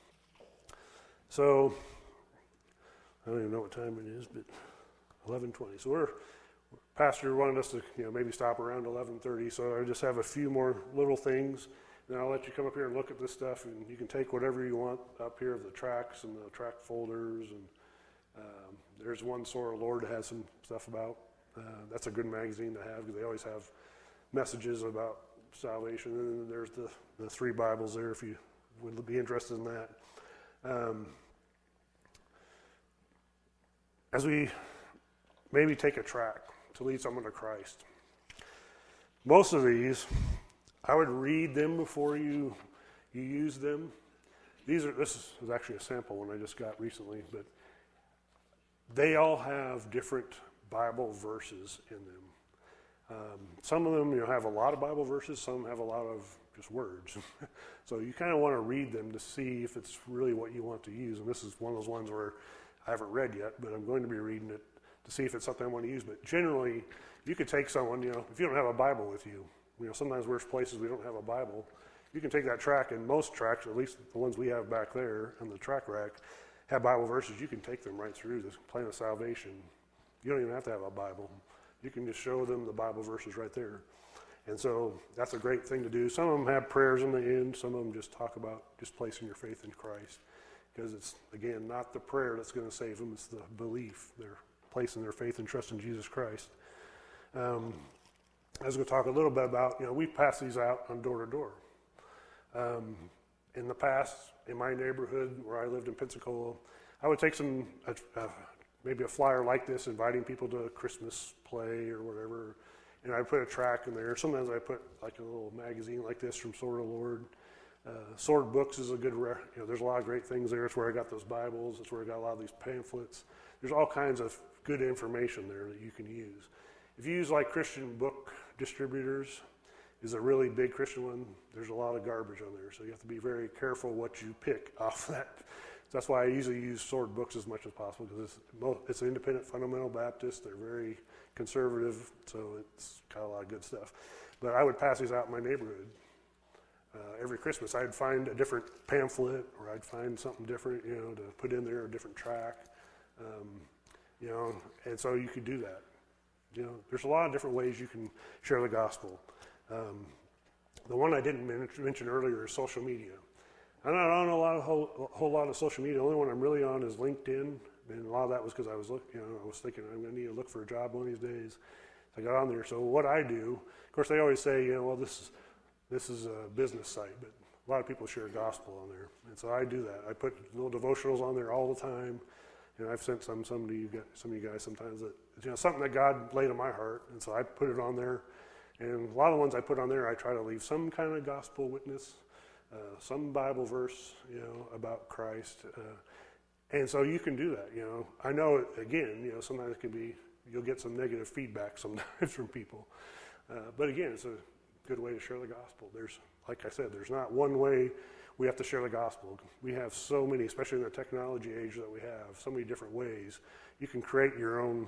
So, I don't even know what time it is, but 11:20. So Pastor wanted us to maybe stop around 11:30. So I just have a few more little things. And I'll let you come up here and look at this stuff, and you can take whatever you want up here of the tracts and the tract folders. And there's one Sword of the Lord that has some stuff about. That's a good magazine to have because they always have messages about salvation. And then there's the 3 Bibles there if you would be interested in that. As we maybe take a tract to lead someone to Christ, most of these, I would read them before you use them. This is actually a sample one I just got recently, but they all have different Bible verses in them. Some of them have a lot of Bible verses, some have a lot of just words. So you kind of want to read them to see if it's really what you want to use. And this is one of those ones where I haven't read yet, but I'm going to be reading it to see if it's something I want to use. But generally, you could take someone, if you don't have a Bible with you, sometimes we're places we don't have a Bible. You can take that tract, and most tracts, at least the ones we have back there in the tract rack, have Bible verses. You can take them right through the plan of salvation. You don't even have to have a Bible. You can just show them the Bible verses right there. And so that's a great thing to do. Some of them have prayers in the end. Some of them just talk about just placing your faith in Christ. Because it's, again, not the prayer that's going to save them. It's the belief. They're placing their faith and trust in Jesus Christ. I was going to talk a little bit about, we pass these out on door to door. In the past, in my neighborhood where I lived in Pensacola, I would take maybe a flyer like this, inviting people to a Christmas play or whatever, and I'd put a tract in there. Sometimes I put like a little magazine like this from Sword of the Lord. Sword Books is a good, there's a lot of great things there. It's where I got those Bibles. It's where I got a lot of these pamphlets. There's all kinds of good information there that you can use. If you use like Christian Book Distributors, is a really big Christian one, there's a lot of garbage on there. So you have to be very careful what you pick off that. So that's why I usually use Sword Books as much as possible, because it's an independent fundamental Baptist. They're very conservative, so it's got a lot of good stuff. But I would pass these out in my neighborhood. Every Christmas I'd find a different pamphlet, or I'd find something different, to put in there, a different tract, and so you could do that. There's a lot of different ways you can share the gospel. The one I didn't mention earlier is social media. I'm not on a whole lot of social media. The only one I'm really on is LinkedIn, and a lot of that was because I was thinking I'm going to need to look for a job one of these days. So I got on there. So what I do, of course, they always say, this is a business site, but a lot of people share gospel on there, and so I do that. I put little devotionals on there all the time, and I've sent some to you guys sometimes that something that God laid on my heart, and so I put it on there. And a lot of the ones I put on there, I try to leave some kind of gospel witness, some Bible verse, about Christ. And so you can do that, I know, again, sometimes it can be, you'll get some negative feedback sometimes from people. But again, it's a good way to share the gospel. Like I said, there's not one way we have to share the gospel. We have so many, especially in the technology age that we have, so many different ways. You can create your own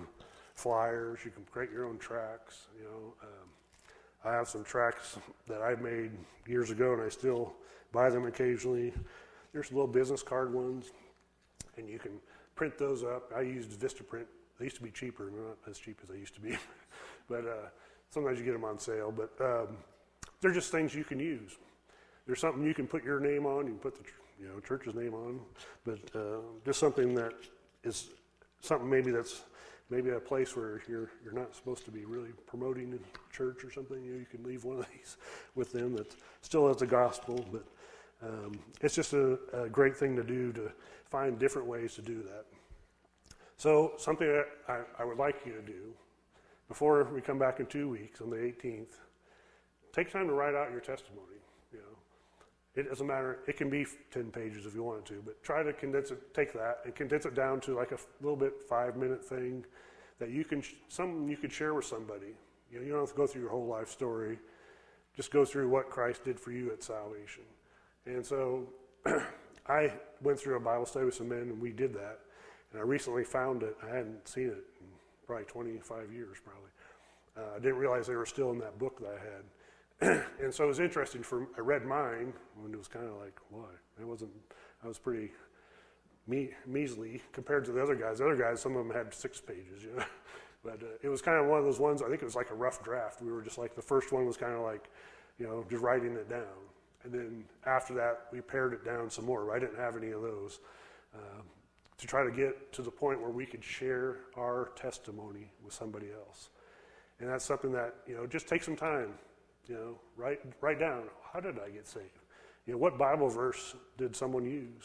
flyers. You can create your own tracts. I have some tracts that I made years ago, and I still buy them occasionally. There's little business card ones, and you can print those up. I used Vistaprint. They used to be cheaper, not as cheap as they used to be, but sometimes you get them on sale. But they're just things you can use. There's something you can put your name on. You can put the church's name on, but just something that is something that's maybe a place where you're not supposed to be really promoting a church or something. You can leave one of these with them that still has the gospel, but it's just a great thing to do, to find different ways to do that. So something that I would like you to do before we come back in 2 weeks on the 18th, take time to write out your testimony. It doesn't matter. It can be 10 pages if you wanted to, but try to take that and condense it down to like a little bit 5-minute thing that something you could share with somebody. You don't have to go through your whole life story. Just go through what Christ did for you at salvation. And so I went through a Bible study with some men, and we did that. And I recently found it. I hadn't seen it in probably 25 years, probably. I didn't realize they were still in that book that I had. And so it was interesting. I read mine, and it was kind of like, why? I was pretty measly compared to the other guys. The other guys, some of them had 6 pages, But it was kind of one of those ones, I think it was like a rough draft. We were just like, the first one was kind of like, just writing it down. And then after that, we pared it down some more. I didn't have any of those. To try to get to the point where we could share our testimony with somebody else. And that's something that, just take some time. Write down, how did I get saved? What Bible verse did someone use?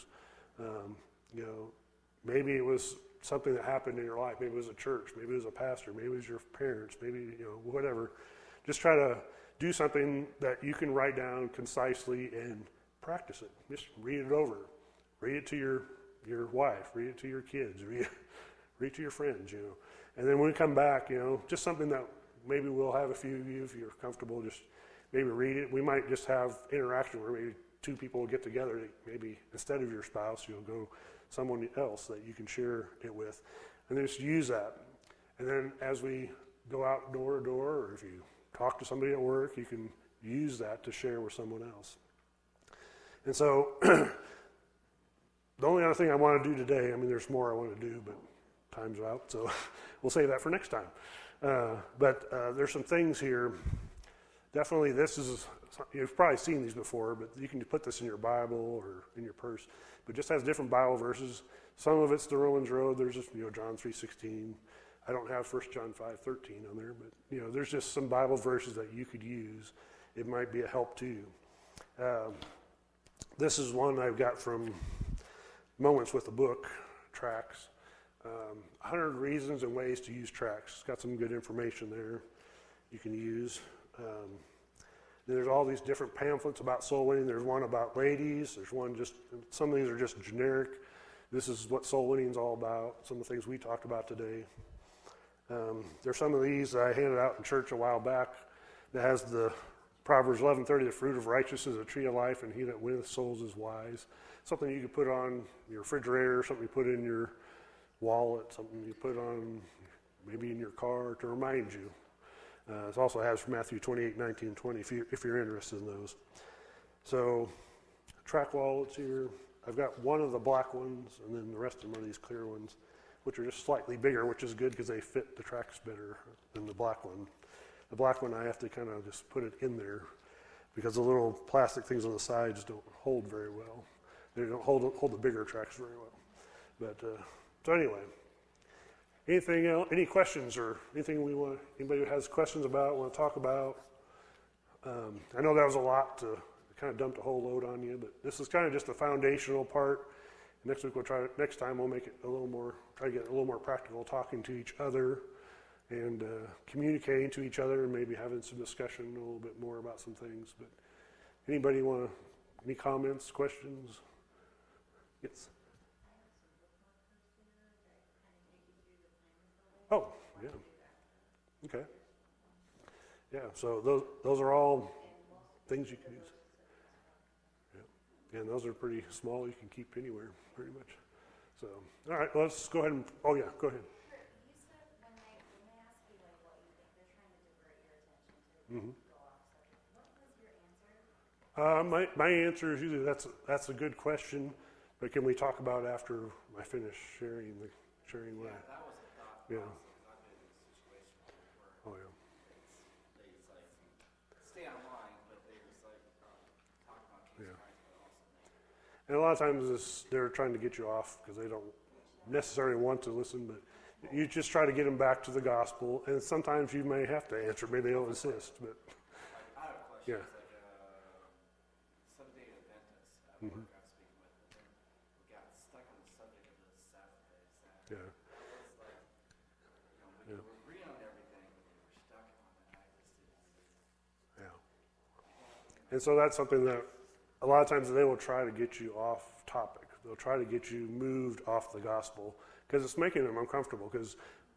Maybe it was something that happened in your life. Maybe it was a church. Maybe it was a pastor. Maybe it was your parents. Maybe, whatever. Just try to do something that you can write down concisely and practice it. Just read it over. Read it to your wife. Read it to your kids. Read it to your friends, And then when we come back, just something that maybe we'll have a few of you, if you're comfortable, just maybe read it. We might just have interaction where maybe 2 people will get together. Maybe instead of your spouse, you'll go someone else that you can share it with. And then just use that. And then as we go out door to door, or if you talk to somebody at work, you can use that to share with someone else. And so the only other thing I want to do today, there's more I want to do, but time's out, so we'll save that for next time. But there's some things here. Definitely you've probably seen these before, but you can put this in your Bible or in your purse. But just has different Bible verses. Some of it's the Romans Road. There's just, John 3:16. I don't have 1 John 5:13 on there, but, there's just some Bible verses that you could use. It might be a help to you. This is one I've got from Moments with the Book, tracts. 100 reasons and ways to use tracts. It's got some good information there you can use. There's all these different pamphlets about soul winning. There's one about ladies. There's one some of these are just generic. This is what soul winning is all about. Some of the things we talked about today. There's some of these I handed out in church a while back that has the Proverbs 11:30, the fruit of righteousness is a tree of life, and he that winneth souls is wise. Something you could put on your refrigerator, something you put in your wallet, something you put on maybe in your car to remind you. It also has from Matthew 28:19 and 20 if you're interested in those. So track wallets here. I've got one of the black ones, and then the rest of them are these clear ones, which are just slightly bigger, which is good because they fit the tracks better than the black one. The black one I have to kind of just put it in there because the little plastic things on the sides don't hold very well. They don't hold the bigger tracks very well. But so anyway, anything else? Any questions or anything anybody who has questions about, want to talk about? I know that was a lot to kind of dumped a whole load on you, but this is kind of just the foundational part. Next time we'll make it try to get a little more practical, talking to each other and communicating to each other and maybe having some discussion a little bit more about some things. But anybody any comments, questions? Yes. Oh, yeah. Okay. Yeah, so those are all things you can use. Yeah. And those are pretty small. You can keep anywhere, pretty much. So, all right, let's go ahead and, go ahead. You said when Mm-hmm. My answer is usually that's a good question, but can we talk about it after I finish sharing what? Yeah, that was a thought. Yeah. I've been in a situation where Oh yeah. they just like stay online, but they just like talk about Jesus Yeah. Christ, but also make And a lot of times they're trying to get you off because they don't necessarily want to listen, but you just try to get them back to the gospel. And sometimes you may have to answer. Maybe they'll insist, but I have a question. Yeah. It's like Seventh-day Adventist at Mhm. work I was speaking with, but then we got stuck on the subject of the Sabbath day. yeah, It's like, we Yeah. were agreeing on everything, but we were stuck on it. I just didn't. yeah. And so that's something that a lot of times they will try to get you off topic. They'll try to get you moved off the gospel because it's making them uncomfortable. Because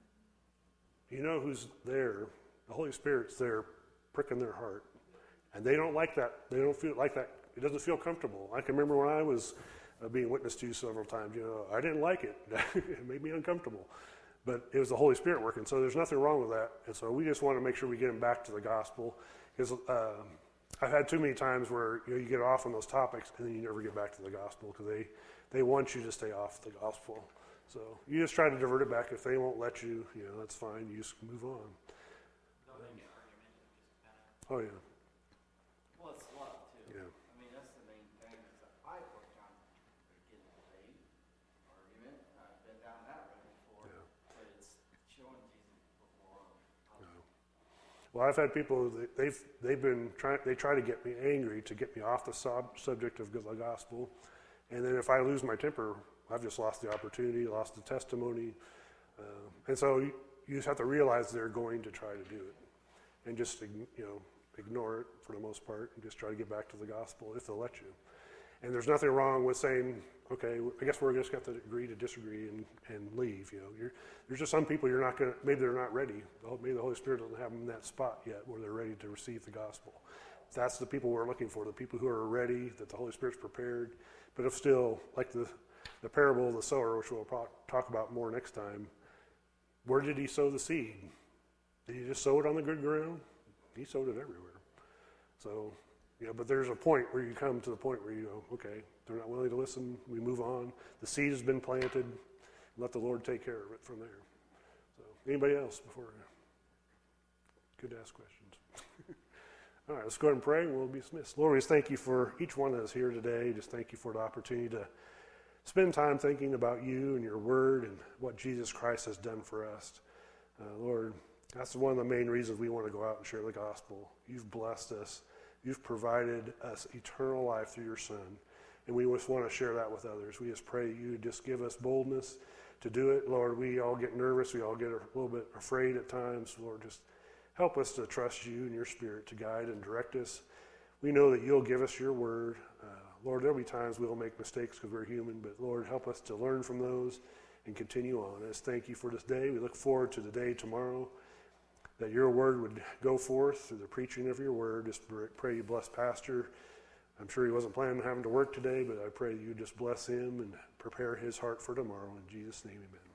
you know who's there? The Holy Spirit's there, pricking their heart, and they don't like that. They don't feel like that. It doesn't feel comfortable. I can remember when I was being witnessed to several times. I didn't like it. It made me uncomfortable. But it was the Holy Spirit working, so there's nothing wrong with that. And so we just want to make sure we get them back to the gospel, because I've had too many times where you get off on those topics and then you never get back to the gospel because they want you to stay off the gospel. So you just try to divert it back. If they won't let you, that's fine. You just move on. Don't make it argumentative, just kind of. Oh yeah, Well, it's love too. yeah, I mean, that's the main thing. Is that I've worked on getting debate, argument. I've been down that road before, yeah. but it's showing Jesus before. No. Well, I've had people that they try to get me angry to get me off the subject of the gospel, and then if I lose my temper, I've just lost the opportunity, lost the testimony, and so you just have to realize they're going to try to do it, and just ignore it for the most part, and just try to get back to the gospel if they'll let you. And there's nothing wrong with saying, okay, I guess we're just going to have to agree to disagree and leave. There's just some people you're not going to, maybe they're not ready. Maybe the Holy Spirit doesn't have them in that spot yet where they're ready to receive the gospel. That's the people we're looking for, the people who are ready, that the Holy Spirit's prepared. But if still, like the parable of the sower, which we'll talk about more next time, where did he sow the seed? Did he just sow it on the good ground? He sowed it everywhere. So, but there's a point where you come to the point where you go, okay, they're not willing to listen, we move on. The seed has been planted. Let the Lord take care of it from there. So, anybody else before? Good to ask questions. All right, let's go ahead and pray and we'll be dismissed. Lord, we just thank you for each one that is here today. Just thank you for the opportunity to spend time thinking about you and your word and what Jesus Christ has done for us. Lord, that's one of the main reasons we want to go out and share the gospel. You've blessed us. You've provided us eternal life through your Son. And we just want to share that with others. We just pray you just give us boldness to do it. Lord, we all get nervous. We all get a little bit afraid at times. Lord, just help us to trust you and your Spirit to guide and direct us. We know that you'll give us your word. Lord, there'll be times we'll make mistakes because we're human, but Lord, help us to learn from those and continue on. As thank you for this day. We look forward to the day tomorrow, that your word would go forth through the preaching of your word. Just pray you bless Pastor. I'm sure he wasn't planning on having to work today, but I pray you just bless him and prepare his heart for tomorrow. In Jesus' name, amen.